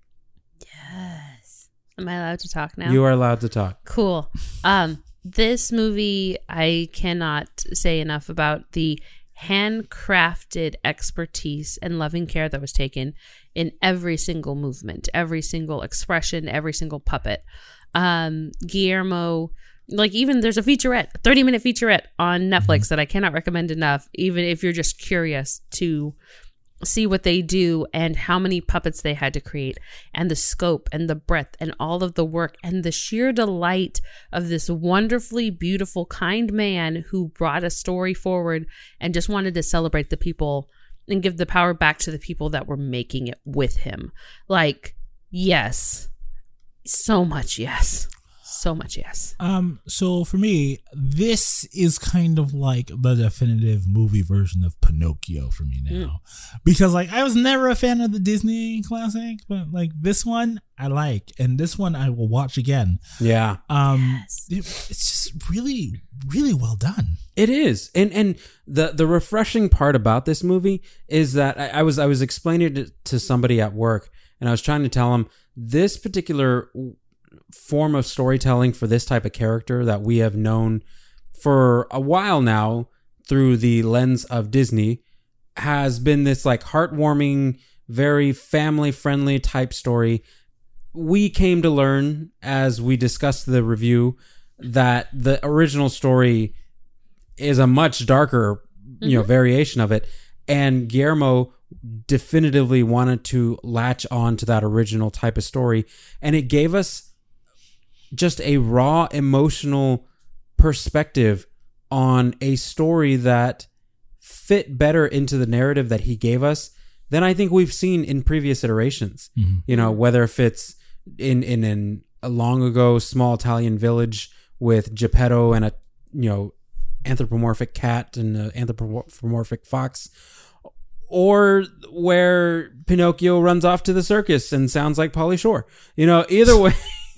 Yes. Am I allowed to talk now? You are allowed to talk. Cool. This movie, I cannot say enough about the handcrafted expertise and loving care that was taken in every single movement, every single expression, every single puppet. Guillermo, like, even there's a 30-minute featurette on Netflix that I cannot recommend enough, even if you're just curious to see what they do and how many puppets they had to create, and the scope and the breadth and all of the work and the sheer delight of this wonderfully beautiful, kind man who brought a story forward and just wanted to celebrate the people and give the power back to the people that were making it with him. Like, yes. So much yes. So much yes. So for me, this is kind of like the definitive movie version of Pinocchio for me now. Because like I was never a fan of the Disney classic, but like this one I like, and this one I will watch again. Yeah. Yes. It's just really, really well done. It is. And the refreshing part about this movie is that I was explaining it to somebody at work, and I was trying to tell them this particular form of storytelling for this type of character that we have known for a while now through the lens of Disney has been this like heartwarming, very family-friendly type story. We came to learn as we discussed the review that the original story is a much darker, variation of it, and Guillermo definitively wanted to latch on to that original type of story, and it gave us just a raw emotional perspective on a story that fit better into the narrative that he gave us than I think we've seen in previous iterations. Whether if it's in a long ago small Italian village with Geppetto and a anthropomorphic cat and an anthropomorphic fox, or where Pinocchio runs off to the circus and sounds like Pauly Shore. Either way,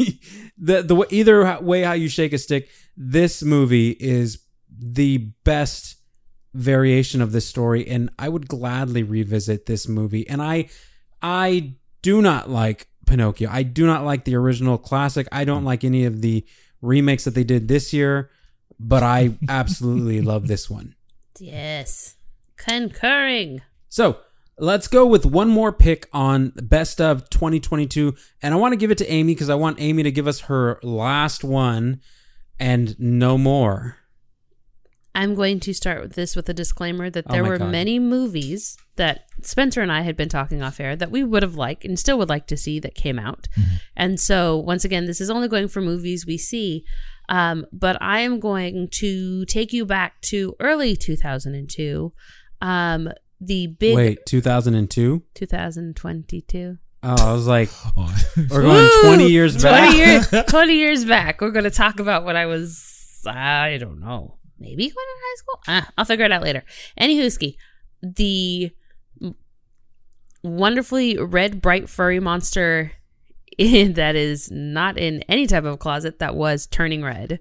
either way how you shake a stick, this movie is the best variation of this story, and I would gladly revisit this movie. And I do not like Pinocchio. I do not like the original classic. I don't like any of the remakes that they did this year, but I absolutely love this one. Yes. Concurring. So, let's go with one more pick on best of 2022. And I want to give it to Amy because I want Amy to give us her last one and no more. I'm going to start with this with a disclaimer that there were many movies that Spencer and I had been talking off air that we would have liked and still would like to see that came out. Mm-hmm. And so, once again, this is only going for movies we see. But I am going to take you back to early 2002. The big... Wait, 2002? 2022. Oh, I was like, we're going 20 years back. 20 years back. We're going to talk about what I don't know. Maybe going in high school? I'll figure it out later. Anywhooski, the wonderfully red, bright, furry monster that is not in any type of closet that was turning red.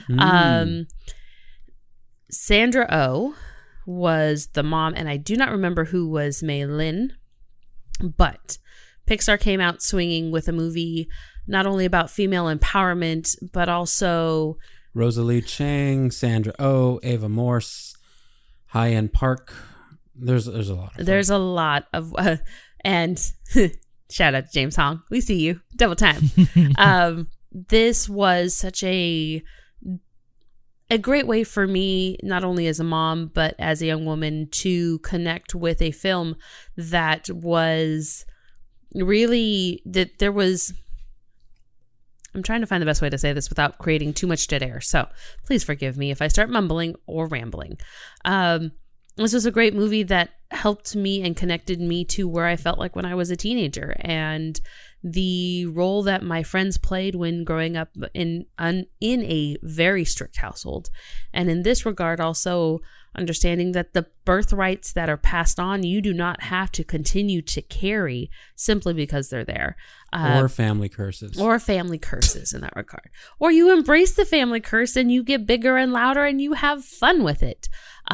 Sandra Oh was the mom, and I do not remember who was Mei Lin, but Pixar came out swinging with a movie not only about female empowerment, but also... Rosalie Chang, Sandra Oh, Ava Morse, High-End Park. There's a lot. There's a lot of... and shout out to James Hong. We see you. Double time. This was such a great way for me, not only as a mom, but as a young woman, to connect with a film that was really... that there was... I'm trying to find the best way to say this without creating too much dead air. So please forgive me if I start mumbling or rambling. This was a great movie that helped me and connected me to where I felt like when I was a teenager, and the role that my friends played when growing up in a very strict household. And in this regard, also understanding that the birthrights that are passed on, you do not have to continue to carry simply because they're there. Or family curses. Or family curses in that regard. Or you embrace the family curse and you get bigger and louder and you have fun with it.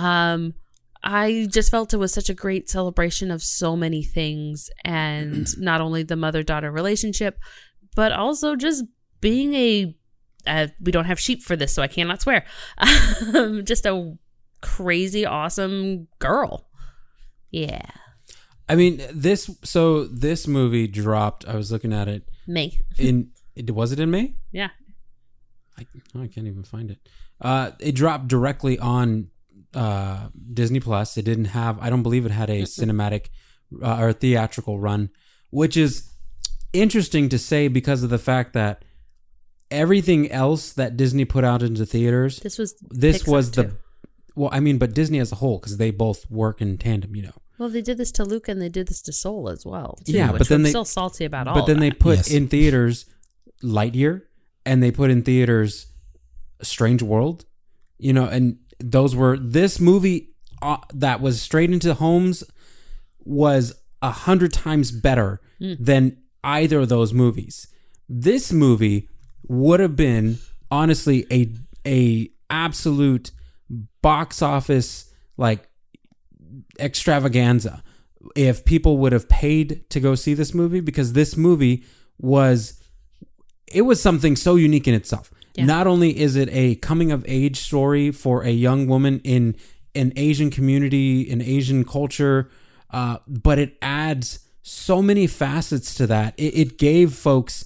I just felt it was such a great celebration of so many things, and not only the mother-daughter relationship, but also just being we don't have sheep for this, so I cannot swear. Just a crazy, awesome girl. Yeah. I mean, this movie dropped, I was looking at it. May. Was it in May? Yeah. I can't even find it. It dropped directly on Disney Plus. It didn't have, I don't believe it had a cinematic or theatrical run, which is interesting to say because of the fact everything else that Disney put out into theaters, this was the, well, I mean, but Disney as a whole, because they both work in tandem, you know. Well, they did this to Luca and they did this to Soul as well, too, yeah, but then I'm still salty about all. But then of they that. put in theaters Lightyear, and they put in theaters Strange World, you know, and those were, this movie that was straight into homes was 100 times better than either of those movies. This movie would have been honestly a absolute box office like extravaganza if people would have paid to go see this movie, because this movie was something so unique in itself. Yeah. Not only is it a coming of age story for a young woman in an Asian community, in Asian culture, but it adds so many facets to that. It gave folks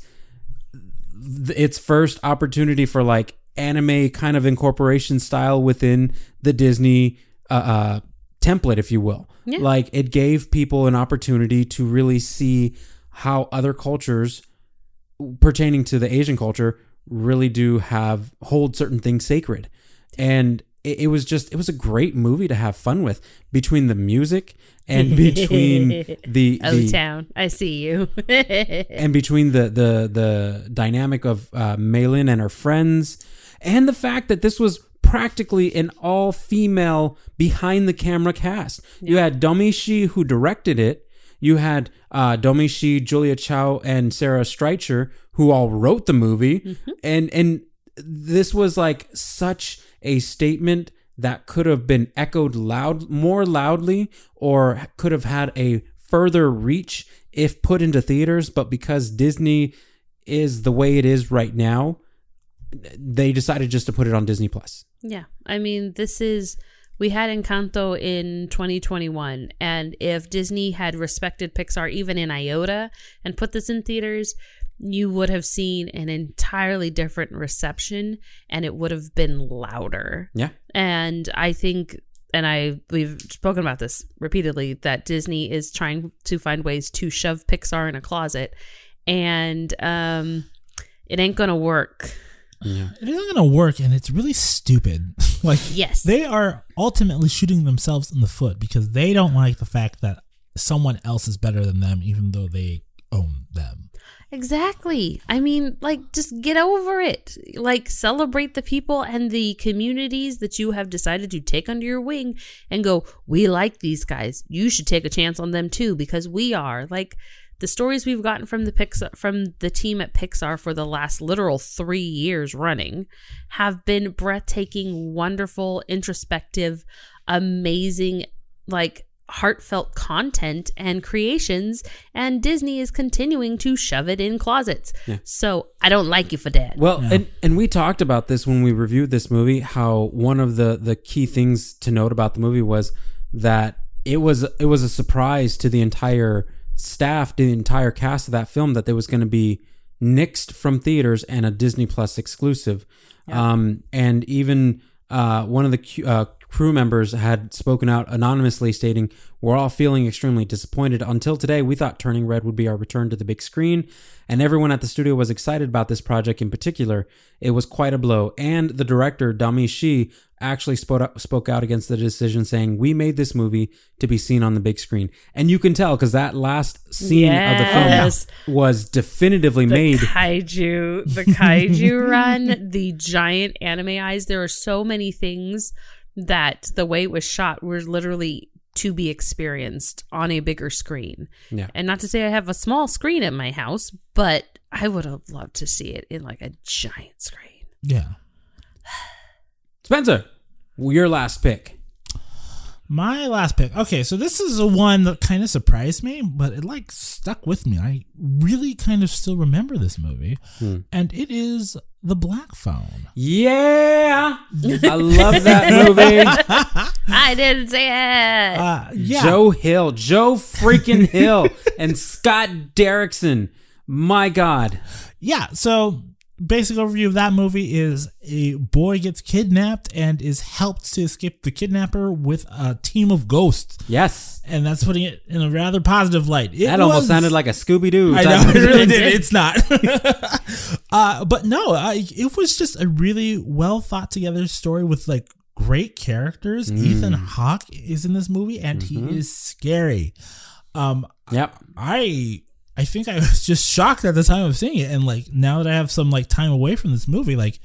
its first opportunity for like anime kind of incorporation style within the Disney template, if you will. Yeah. Like, it gave people an opportunity to really see how other cultures pertaining to the Asian culture really do hold certain things sacred. And it was a great movie to have fun with, between the music and between the O-Town. I see you. And between the dynamic of Mei Lin and her friends, and the fact that this was practically an all-female behind-the-camera cast. Yeah. You had Domi Shi, who directed it. You had Domi Shi, Julia Chow, and Sarah Streicher, who all wrote the movie. Mm-hmm. And this was like such a statement that could have been echoed more loudly, or could have had a further reach if put into theaters. But because Disney is the way it is right now, they decided just to put it on Disney Plus. Yeah. I mean, this is We had Encanto in 2021, and if Disney had respected Pixar even in iota and put this in theaters, you would have seen an entirely different reception, and it would have been louder. Yeah. And I think, we've spoken about this repeatedly, that Disney is trying to find ways to shove Pixar in a closet, and it ain't gonna work. Yeah. It isn't going to work, and it's really stupid. Like, yes, they are ultimately shooting themselves in the foot because they don't like the fact that someone else is better than them, even though they own them. exactly. I mean, like, just get over it. Like, celebrate the people and the communities that you have decided to take under your wing and go, we like these guys. You should take a chance on them too, because we are. Like, the stories we've gotten from the team at Pixar for the last literal 3 years running have been breathtaking, wonderful, introspective, amazing, like, heartfelt content and creations, and Disney is continuing to shove it in closets. Yeah. So I don't like you for that. Well, and we talked about this when we reviewed this movie, how one of the key things to note about the movie was that it was a surprise to the entire staff, the entire cast of that film, that there was going to be nixed from theaters and a Disney Plus exclusive. Yeah. And even one of the crew members had spoken out anonymously stating, we're all feeling extremely disappointed. Until today, we thought Turning Red would be our return to the big screen, and everyone at the studio was excited about this project in particular. It was quite a blow. And the director, Dami Shi, actually spoke out against the decision, saying, we made this movie to be seen on the big screen. And you can tell, because that last scene of the film was definitively made. The kaiju run, the giant anime eyes. There are so many things that the way it was shot were literally to be experienced on a bigger screen. Yeah. And not to say I have a small screen at my house, but I would have loved to see it in like a giant screen. Yeah. Spencer, your last pick. My last pick. Okay, so this is the one that kind of surprised me, but it like stuck with me. I really kind of still remember this movie, and it is The Black Phone. Yeah, I love that movie. I didn't say it. Yeah. Joe freaking Hill, and Scott Derrickson. My God. Yeah. So, basic overview of that movie is a boy gets kidnapped and is helped to escape the kidnapper with a team of ghosts. Yes. And that's putting it in a rather positive light. That almost sounded like a Scooby-Doo. I know, it really did. It's not. But no, it was just a really well thought together story with like great characters. Ethan Hawke is in this movie, and he is scary. Yep. I think I was just shocked at the time of seeing it, and like now that I have some like time away from this movie, like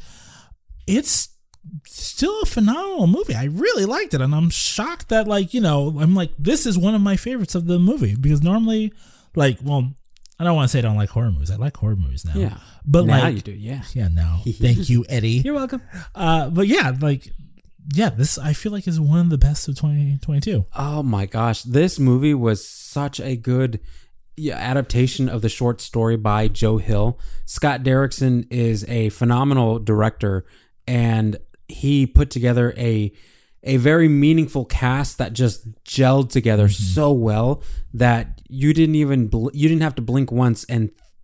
it's still a phenomenal movie. I really liked it, and I'm shocked that like, you know, I'm like, this is one of my favorites of the movie, because normally, like, well, I don't want to say I don't like horror movies. I like horror movies now. Yeah. But now like, you do, yeah. Yeah, now. Thank you, Eddie. You're welcome. But yeah, like, yeah, this I feel like is one of the best of 2022. Oh my gosh, this movie was such a good adaptation of the short story by Joe Hill. Scott Derrickson is a phenomenal director, and he put together a very meaningful cast that just gelled together so well that you didn't have to blink once and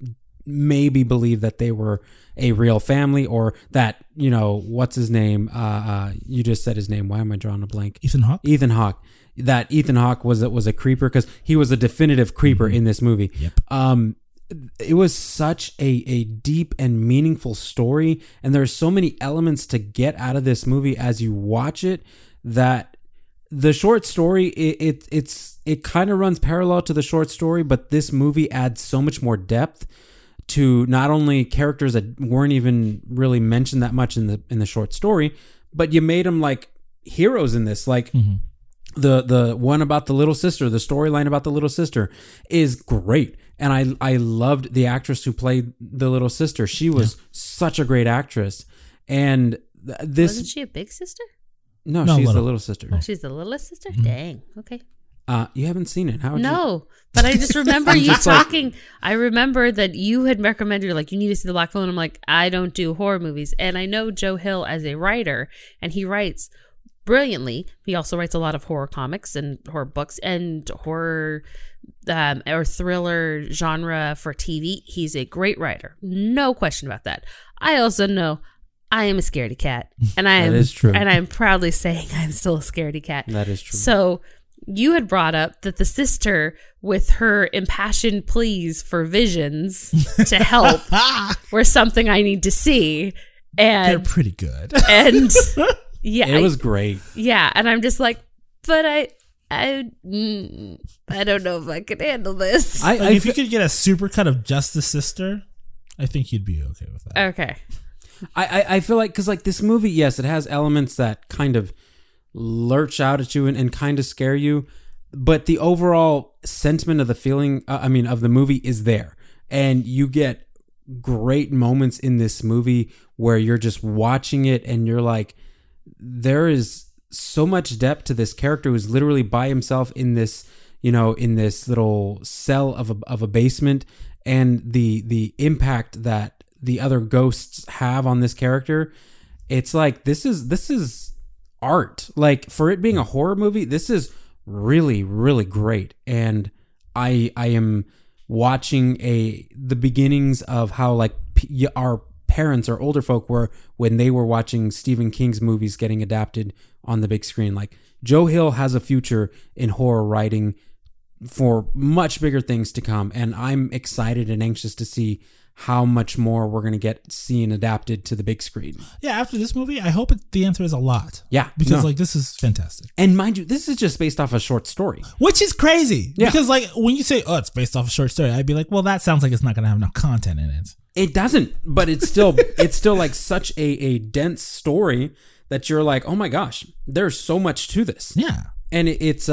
maybe believe that they were a real family, or that, you know, what's his name? You just said his name. Why am I drawing a blank? Ethan Hawke. That Ethan Hawke was a creeper, because he was a definitive creeper in this movie. Yep. It was such a deep and meaningful story, and there's so many elements to get out of this movie as you watch it, that the short story it kind of runs parallel to the short story, but this movie adds so much more depth to not only characters that weren't even really mentioned that much in the short story, but you made them like heroes in this, like. The one about the little sister, the storyline about the little sister is great. And I loved the actress who played the little sister. She was such a great actress. And this... Wasn't she a big sister? No, she's the little sister. Oh, she's the littlest sister? Dang. Okay. You haven't seen it. How would No, but I just remember you talking. I remember that you had recommended, like, you need to see The Black Phone. I'm like, I don't do horror movies. And I know Joe Hill as a writer, and he writes brilliantly. He also writes a lot of horror comics and horror books and horror or thriller genre for TV. He's a great writer. No question about that. I also know I am a scaredy cat. And I am, That is true. And I'm proudly saying I'm still a scaredy cat. That is true. So you had brought up that the sister with her impassioned pleas for visions to help were something I need to see. They're And pretty good. and yeah, It was great. yeah, and I'm just like, but I don't know if I could handle this. Like, if you could get a super cut of just the sister, I think you'd be okay with that. Okay. I feel like, because like this movie, yes, it has elements that kind of lurch out at you and kind of scare you, but the overall sentiment of the feeling, of the movie is there. And you get great moments in this movie where you're just watching it and you're like, there is so much depth to this character who's literally by himself in this, in this little cell of a basement, and the impact that the other ghosts have on this character. It's like, this is art. Like, for it being a horror movie, this is really, really great. And I am watching the beginnings of how like our parents or older folk were when they were watching Stephen King's movies getting adapted on the big screen. Like, Joe Hill has a future in horror writing for much bigger things to come, and I'm excited and anxious to see how much more we're going to get seeing adapted to the big screen. Yeah, after this movie, I hope the answer is a lot. Yeah, Because, no. like, this is fantastic. And mind you, this is just based off a short story. Which is crazy. Yeah. Because, like, when you say, oh, it's based off a short story, I'd be like, well, that sounds like it's not going to have enough content in it. It doesn't, but it's still like such a dense story that you're like, oh my gosh, there's so much to this. Yeah. And it's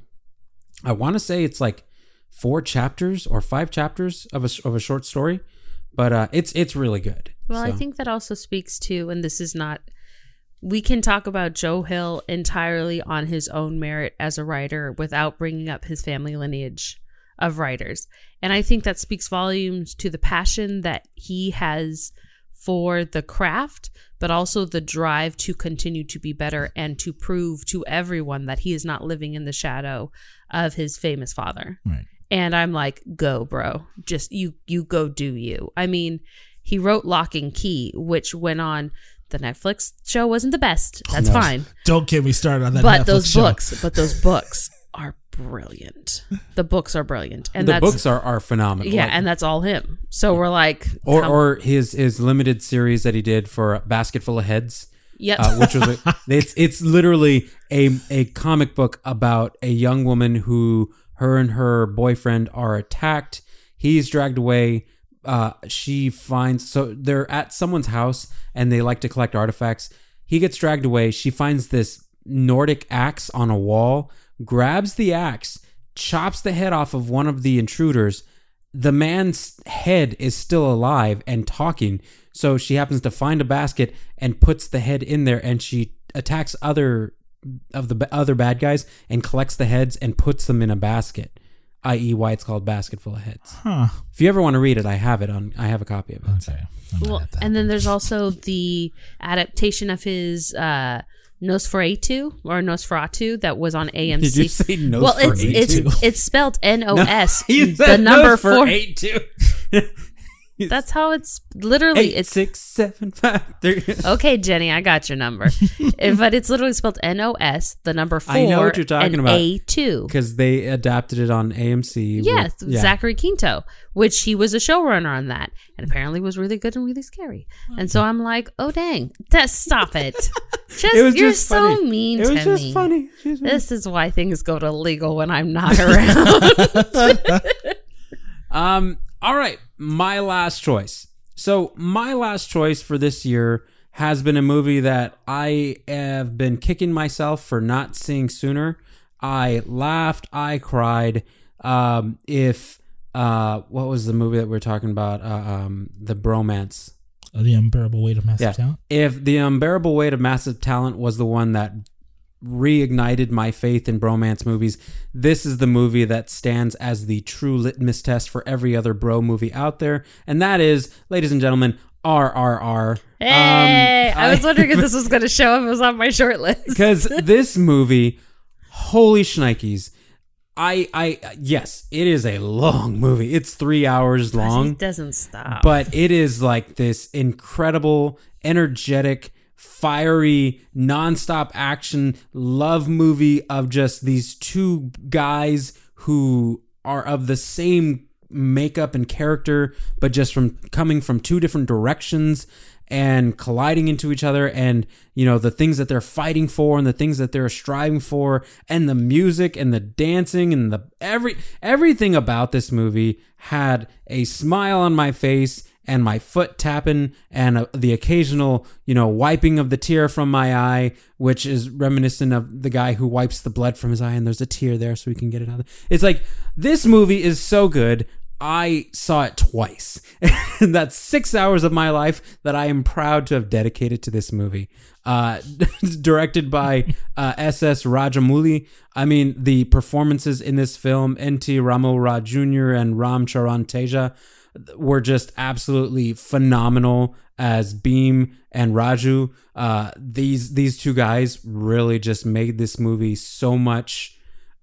I want to say it's like 4 chapters or 5 chapters of a short story, but it's really good. Well, I So, think that also speaks to, and this is not, we can talk about Joe Hill entirely on his own merit as a writer without bringing up his family lineage of writers. And I think that speaks volumes to the passion that he has for the craft, but also the drive to continue to be better and to prove to everyone that he is not living in the shadow of his famous father. Right. And I'm like, go, bro. Just you go do you. I mean, he wrote Lock and Key, which went on. The Netflix show wasn't the best. That's No. fine. Don't get me started on that But Netflix those books are brilliant. The books are brilliant. And the that's, books are phenomenal. yeah, Like, and that's all him. So we're like, or his limited series that he did for Basket Full of Heads. yep. Which was it's literally a comic book about a young woman who her and her boyfriend are attacked. He's dragged away. She finds, so they're at someone's house and they like to collect artifacts. He gets dragged away. She finds this Nordic axe on a wall, grabs the axe, chops the head off of one of the intruders. The man's head is still alive and talking. So she happens to find a basket and puts the head in there, and she attacks other bad guys and collects the heads and puts them in a basket, i.e. why it's called Basket Full of Heads. Huh. If you ever want to read it, I have a copy of it. Okay. I might Well, have that. and then there's also the adaptation of his Nosferatu that was on AMC. Did you say Nosferatu? Well, it's spelled NOS. You the said number 4. Nosferatu. That's how it's literally. 8, It's 6, 7, 5, 3. okay, Jenny. I got your number, but it's literally spelled NOS, the number 4. I know what you're talking and about. A2. Because they adapted it on AMC. Yes, with- yeah. Zachary Quinto, which he was a showrunner on that, and apparently was really good and really scary. And so I'm like, oh dang, stop it! It was You're just so funny. mean It to was just me. funny. Just funny. This is why things go to legal when I'm not around. All right. My last choice. So my last choice for this year has been a movie that I have been kicking myself for not seeing sooner. I laughed. I cried. What was the movie that we were talking about? The Bromance. The Unbearable Weight of Massive Talent. If The Unbearable Weight of Massive Talent was the one that reignited my faith in bromance movies, this is the movie that stands as the true litmus test for every other bro movie out there. And that is, ladies and gentlemen, RRR. Hey, I was wondering if this was going to show if it was on my short list. Because this movie, holy shnikes. Yes, it is a long movie. It's 3 hours long. It doesn't stop. But it is like this incredible, energetic, fiery, nonstop action love movie of just these two guys who are of the same makeup and character, but just coming from two different directions and colliding into each other, and you know the things that they're fighting for and the things that they're striving for, and the music and the dancing and the everything about this movie had a smile on my face and my foot tapping and the occasional, you know, wiping of the tear from my eye, which is reminiscent of the guy who wipes the blood from his eye and there's a tear there so he can get it out. It's like, this movie is so good. I saw it twice. That's 6 hours of my life that I am proud to have dedicated to this movie. Directed by S.S. Rajamouli. I mean, the performances in this film, N.T. Ramo Rao Jr. and Ram Charan Teja, were just absolutely phenomenal as Bheem and Raju. These two guys really just made this movie so much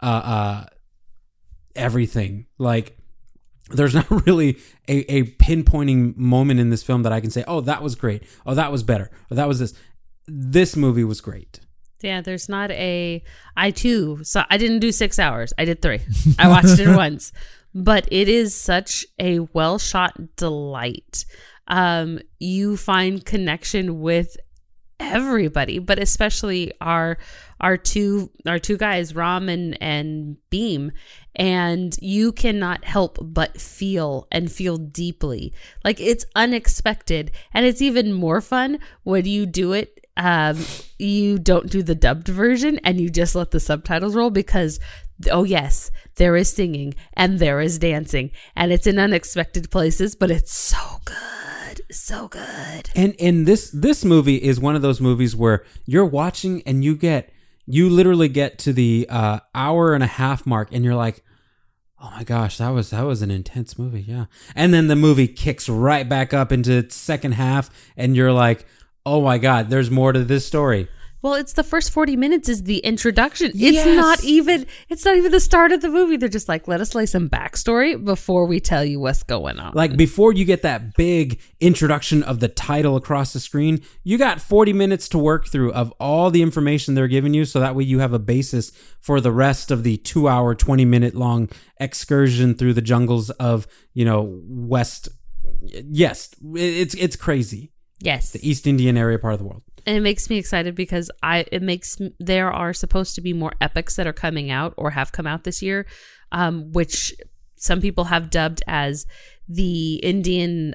everything. Like, there's not really a pinpointing moment in this film that I can say, oh, that was great. Oh, that was better. Or that was this. This movie was great. Yeah, there's not I didn't do 6 hours. I did 3. I watched it once. But it is such a well-shot delight. You find connection with everybody, but especially our two guys, Ram and Bheem, and you cannot help but feel deeply. Like, it's unexpected, and it's even more fun when you do it. You don't do the dubbed version and you just let the subtitles roll, because oh yes, there is singing and there is dancing, and it's in unexpected places, but it's so good. And this movie is one of those movies where you're watching and you literally get to the hour and a half mark and you're like, oh my gosh, that was an intense movie. Yeah. And then the movie kicks right back up into its second half and you're like, oh my God, there's more to this story. Well, it's the first 40 minutes is the introduction. Yes. It's not even the start of the movie. They're just like, let us lay some backstory before we tell you what's going on. Like, before you get that big introduction of the title across the screen, you got 40 minutes to work through of all the information they're giving you, so that way you have a basis for the rest of the 2 hour, 20-minute long excursion through the jungles of, you know, West. Yes, it's crazy. Yes. The East Indian area part of the world. And it makes me excited because there are supposed to be more epics that are coming out or have come out this year, which some people have dubbed as the Indian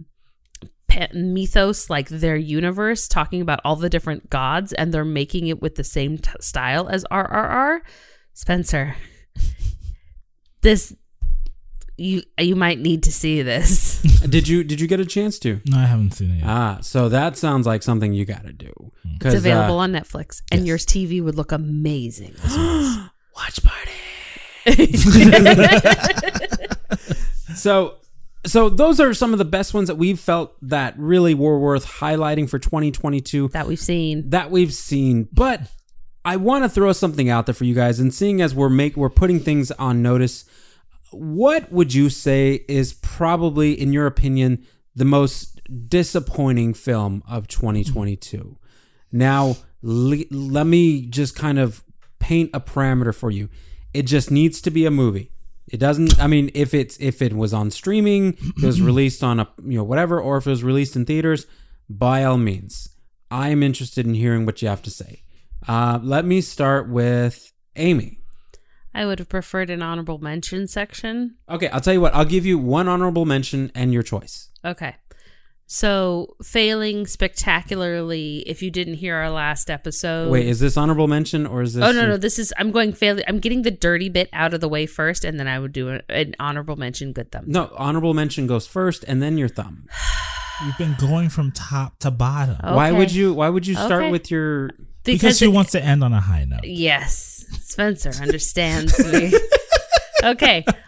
mythos, like their universe, talking about all the different gods, and they're making it with the same style as RRR. Spencer, you might need to see this. Did you get a chance to? No, I haven't seen it yet. So that sounds like something you got to do. It's available on Netflix, and your TV would look amazing. Watch party. So those are some of the best ones that we've felt that really were worth highlighting for 2022 that we've seen. But I want to throw something out there for you guys, and seeing as we're putting things on notice, what would you say is probably, in your opinion, the most disappointing film of 2022? Now, let me just kind of paint a parameter for you. It just needs to be a movie. It doesn't, I mean, if it was on streaming, if it was released on a, you know, whatever, or if it was released in theaters, by all means, I am interested in hearing what you have to say. Let me start with Amy. I would have preferred an honorable mention section. Okay, I'll tell you what. I'll give you one honorable mention and your choice. Okay. So, failing spectacularly, if you didn't hear our last episode. Wait, is this honorable mention or is this... Oh, no, this is... I'm getting the dirty bit out of the way first, and then I would do an honorable mention, good thumb. No, honorable mention goes first, and then your thumb. You've been going from top to bottom. Okay. Why would you start with your... Because she wants to end on a high note. Yes. Spencer understands me. Okay.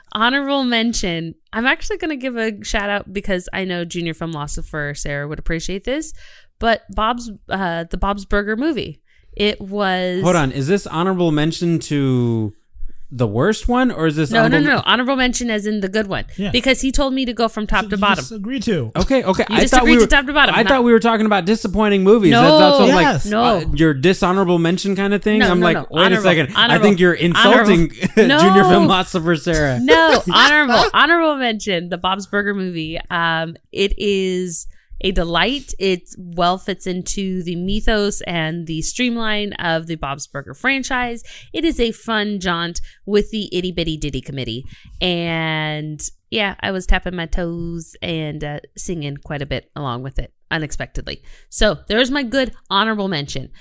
Honorable mention. I'm actually going to give a shout out because I know Junior Philosopher Sarah would appreciate this. But the Bob's Burger movie. It was. Hold on. Is this honorable mention to the worst one, or is this no? Honorable mention as in the good one. Yeah. Because he told me to go from top to bottom. Just agree to. Okay. You just agreed to top to bottom. I thought we were talking about disappointing movies. No. That's what Yes. your dishonorable mention kind of thing. No, I'm no, like, no. wait a second. I Honorable. think you're insulting No. Junior Philosopher Sarah. No, honorable mention. The Bob's Burger movie. It is a delight. It well fits into the mythos and the streamline of the Bob's Burger franchise. It is a fun jaunt with the Itty Bitty Ditty Committee. And yeah, I was tapping my toes and singing quite a bit along with it, unexpectedly. So there's my good honorable mention.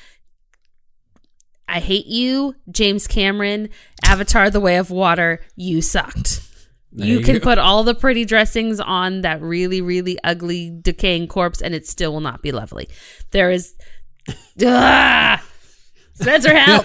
I hate you, James Cameron, Avatar: The Way of Water. You sucked. You can put all the pretty dressings on that really, really ugly, decaying corpse, and it still will not be lovely. There is... Spencer, help!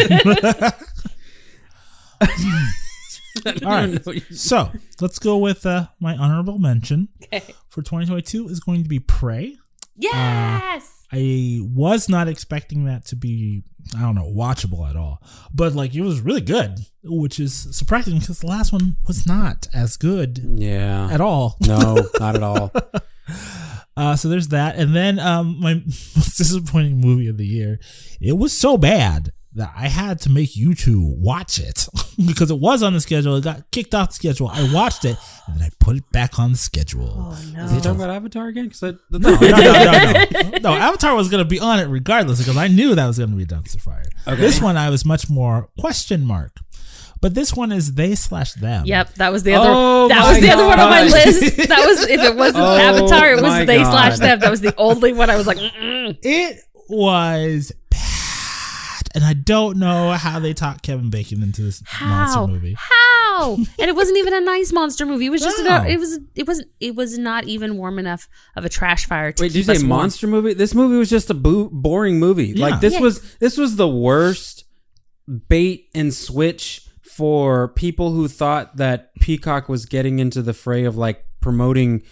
All right. So let's go with my honorable mention for 2022 is going to be Prey. Yes! I was not expecting that to be, I don't know, watchable at all. But like it was really good, which is surprising because the last one was not as good at all. No, not at all. So there's that. And then my most disappointing movie of the year, it was so bad that I had to make you two watch it because it was on the schedule. It got kicked off the schedule. I watched it and then I put it back on the schedule. Oh, no. Is he talking about Avatar again? No, Avatar was going to be on it regardless because I knew that was going to be a dumpster fire. Okay. This one I was much more question mark. But this one is they/them. Yep, that was the other. Oh that was the other one on my God. list. That was if it wasn't Oh Avatar, it was my they/them. That was the only one I was like. Mm-mm. It was bad. And I don't know how they talked Kevin Bacon into this monster movie. How? And it wasn't even a nice monster movie. It was just No. it was not even warm enough of a trash fire to Wait, did you keep say us warm. monster movie? This movie was just a boring movie. Yeah. Like this Yeah. was the worst bait and switch for people who thought that Peacock was getting into the fray of like promoting,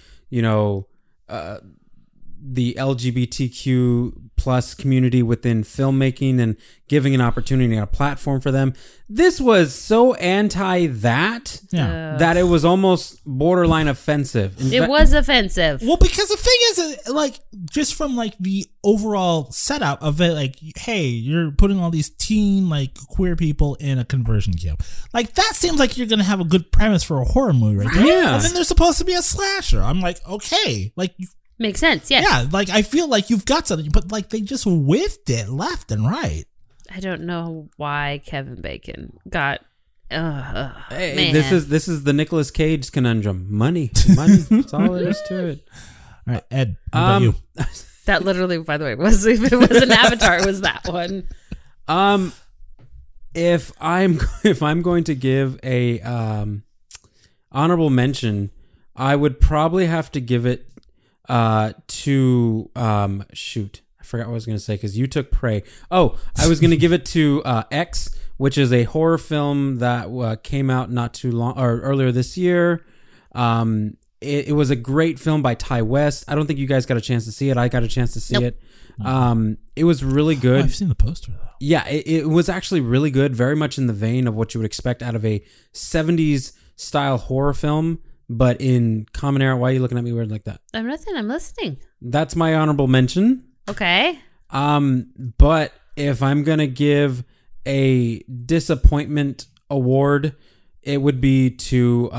the LGBTQ plus community within filmmaking and giving an opportunity and a platform for them. This was so anti that Yeah. it was almost borderline offensive. It was offensive. Well, because the thing is, like, just from like the overall setup of it, like, hey, you're putting all these teen, like, queer people in a conversion camp. Like, that seems like you're gonna have a good premise for a horror movie, right? Yeah. And then there's supposed to be a slasher. I'm like, okay, like, Makes sense. Yes. yeah, like I feel like you've got something, but like they just whiffed it left and right. I don't know why Kevin Bacon got. Hey, Man. this is the Nicolas Cage conundrum. Money. That's all there is to it. All right, Ed, what about you? That literally, by the way, was if it was an Avatar, it was that one. If I'm going to give a honorable mention, I would probably have to give it to shoot. I forgot what I was going to say because you took Prey. Oh, I was going to give it to X, which is a horror film that came out not too long or earlier this year. It was a great film by Ty West. I don't think you guys got a chance to see it. I got a chance to see it. It was really good. Oh, I've seen the poster though. Yeah, it was actually really good. Very much in the vein of what you would expect out of a 70s style horror film, but in Common Era. Why are you looking at me weird like that? I'm nothing. I'm listening. That's my honorable mention. Okay. But if I'm going to give a disappointment award, it would be to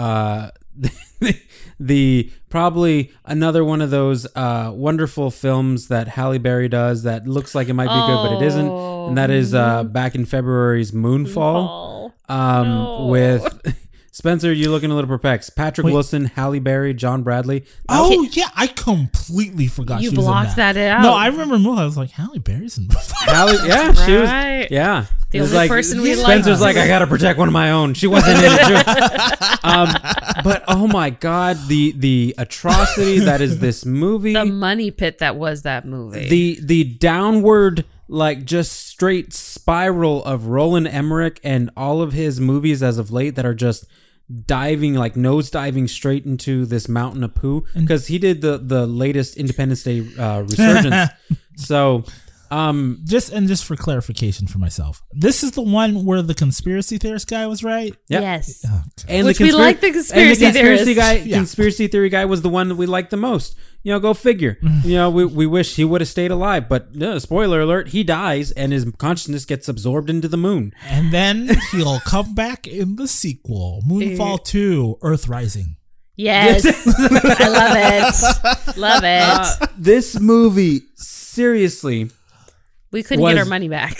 the probably another one of those wonderful films that Halle Berry does that looks like it might be good, but it isn't. And that is back in February's Moonfall. No. With Spencer, you're looking a little perplexed. Patrick Wilson, Halle Berry, John Bradley. Oh yeah, I completely forgot. You she was in blocked that out. No, I remember Moonfall. I was like, Halle Berry's in Moonfall. Halle, yeah, she was. Right. Yeah, The It was only like, person we Spencer's liked. like, I gotta protect one of my own. She wasn't in it too. But oh my god, the atrocity that is this movie. The money pit that was that movie. The downward, like, just straight spiral of Roland Emmerich and all of his movies as of late that are just diving, like nose diving straight into this mountain of poo, because he did the latest Independence Day resurgence. So just for clarification for myself, this is the one where the conspiracy theorist guy was right. Yep. Yes. And which we like the conspiracy theorist. Conspiracy theory guy was the one that we liked the most. You know, go figure. You know, we wish he would have stayed alive, but spoiler alert, he dies and his consciousness gets absorbed into the moon. And then he'll come back in the sequel, Moonfall 2, Earth Rising. Yes. I love it. Love it. This movie, seriously, we couldn't get our money back.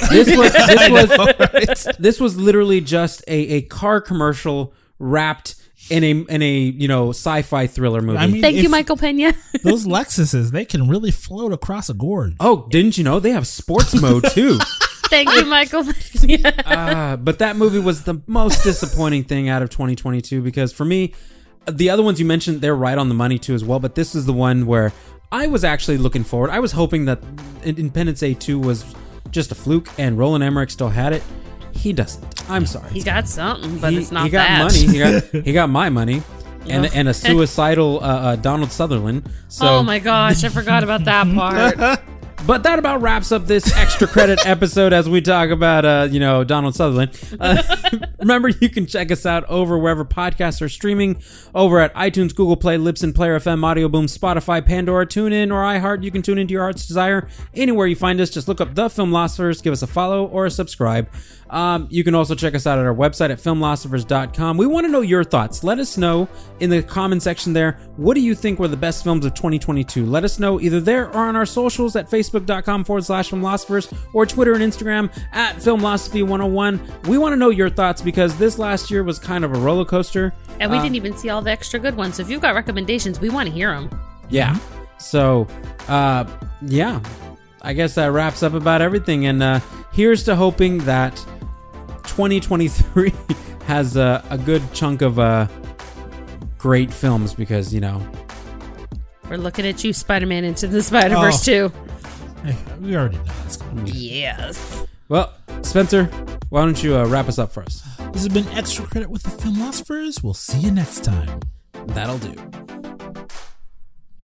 This was literally just a car commercial wrapped in a sci-fi thriller movie. I mean, Thank you, Michael Pena. Those Lexuses, they can really float across a gorge. Oh, didn't you know they have sports mode too? Thank you, Michael Pena. But that movie was the most disappointing thing out of 2022, because for me, the other ones you mentioned, they're right on the money too as well. But this is the one where I was actually looking forward. I was hoping that Independence Day 2 was just a fluke and Roland Emmerich still had it. He doesn't. I'm sorry. He got something, but it's not he got that. Money. He got my money. And a suicidal Donald Sutherland. So, oh my gosh, I forgot about that part. But that about wraps up this extra credit episode as we talk about, Donald Sutherland. Remember, you can check us out over wherever podcasts are streaming, over at iTunes, Google Play, Libsyn, Player FM, Audio Boom, Spotify, Pandora, TuneIn, or iHeart. You can tune into your heart's desire. Anywhere you find us, just look up The Filmlosophers, give us a follow or a subscribe. You can also check us out at our website at filmlosophers.com. We want to know your thoughts. Let us know in the comment section there. What do you think were the best films of 2022? Let us know either there or on our socials at facebook.com/filmlosophers or Twitter and Instagram at filmlosophy101. We want to know your thoughts because this last year was kind of a roller coaster. And we didn't even see all the extra good ones. So if you've got recommendations, we want to hear them. Yeah. So, yeah. I guess that wraps up about everything. And here's to hoping that 2023 has a good chunk of great films because, we're looking at you, Spider-Man Into the Spider-Verse 2. Hey, we already know that's going to be. Yes. Well, Spencer, why don't you wrap us up for us? This has been Extra Credit with the Filmlosophers. We'll see you next time. That'll do.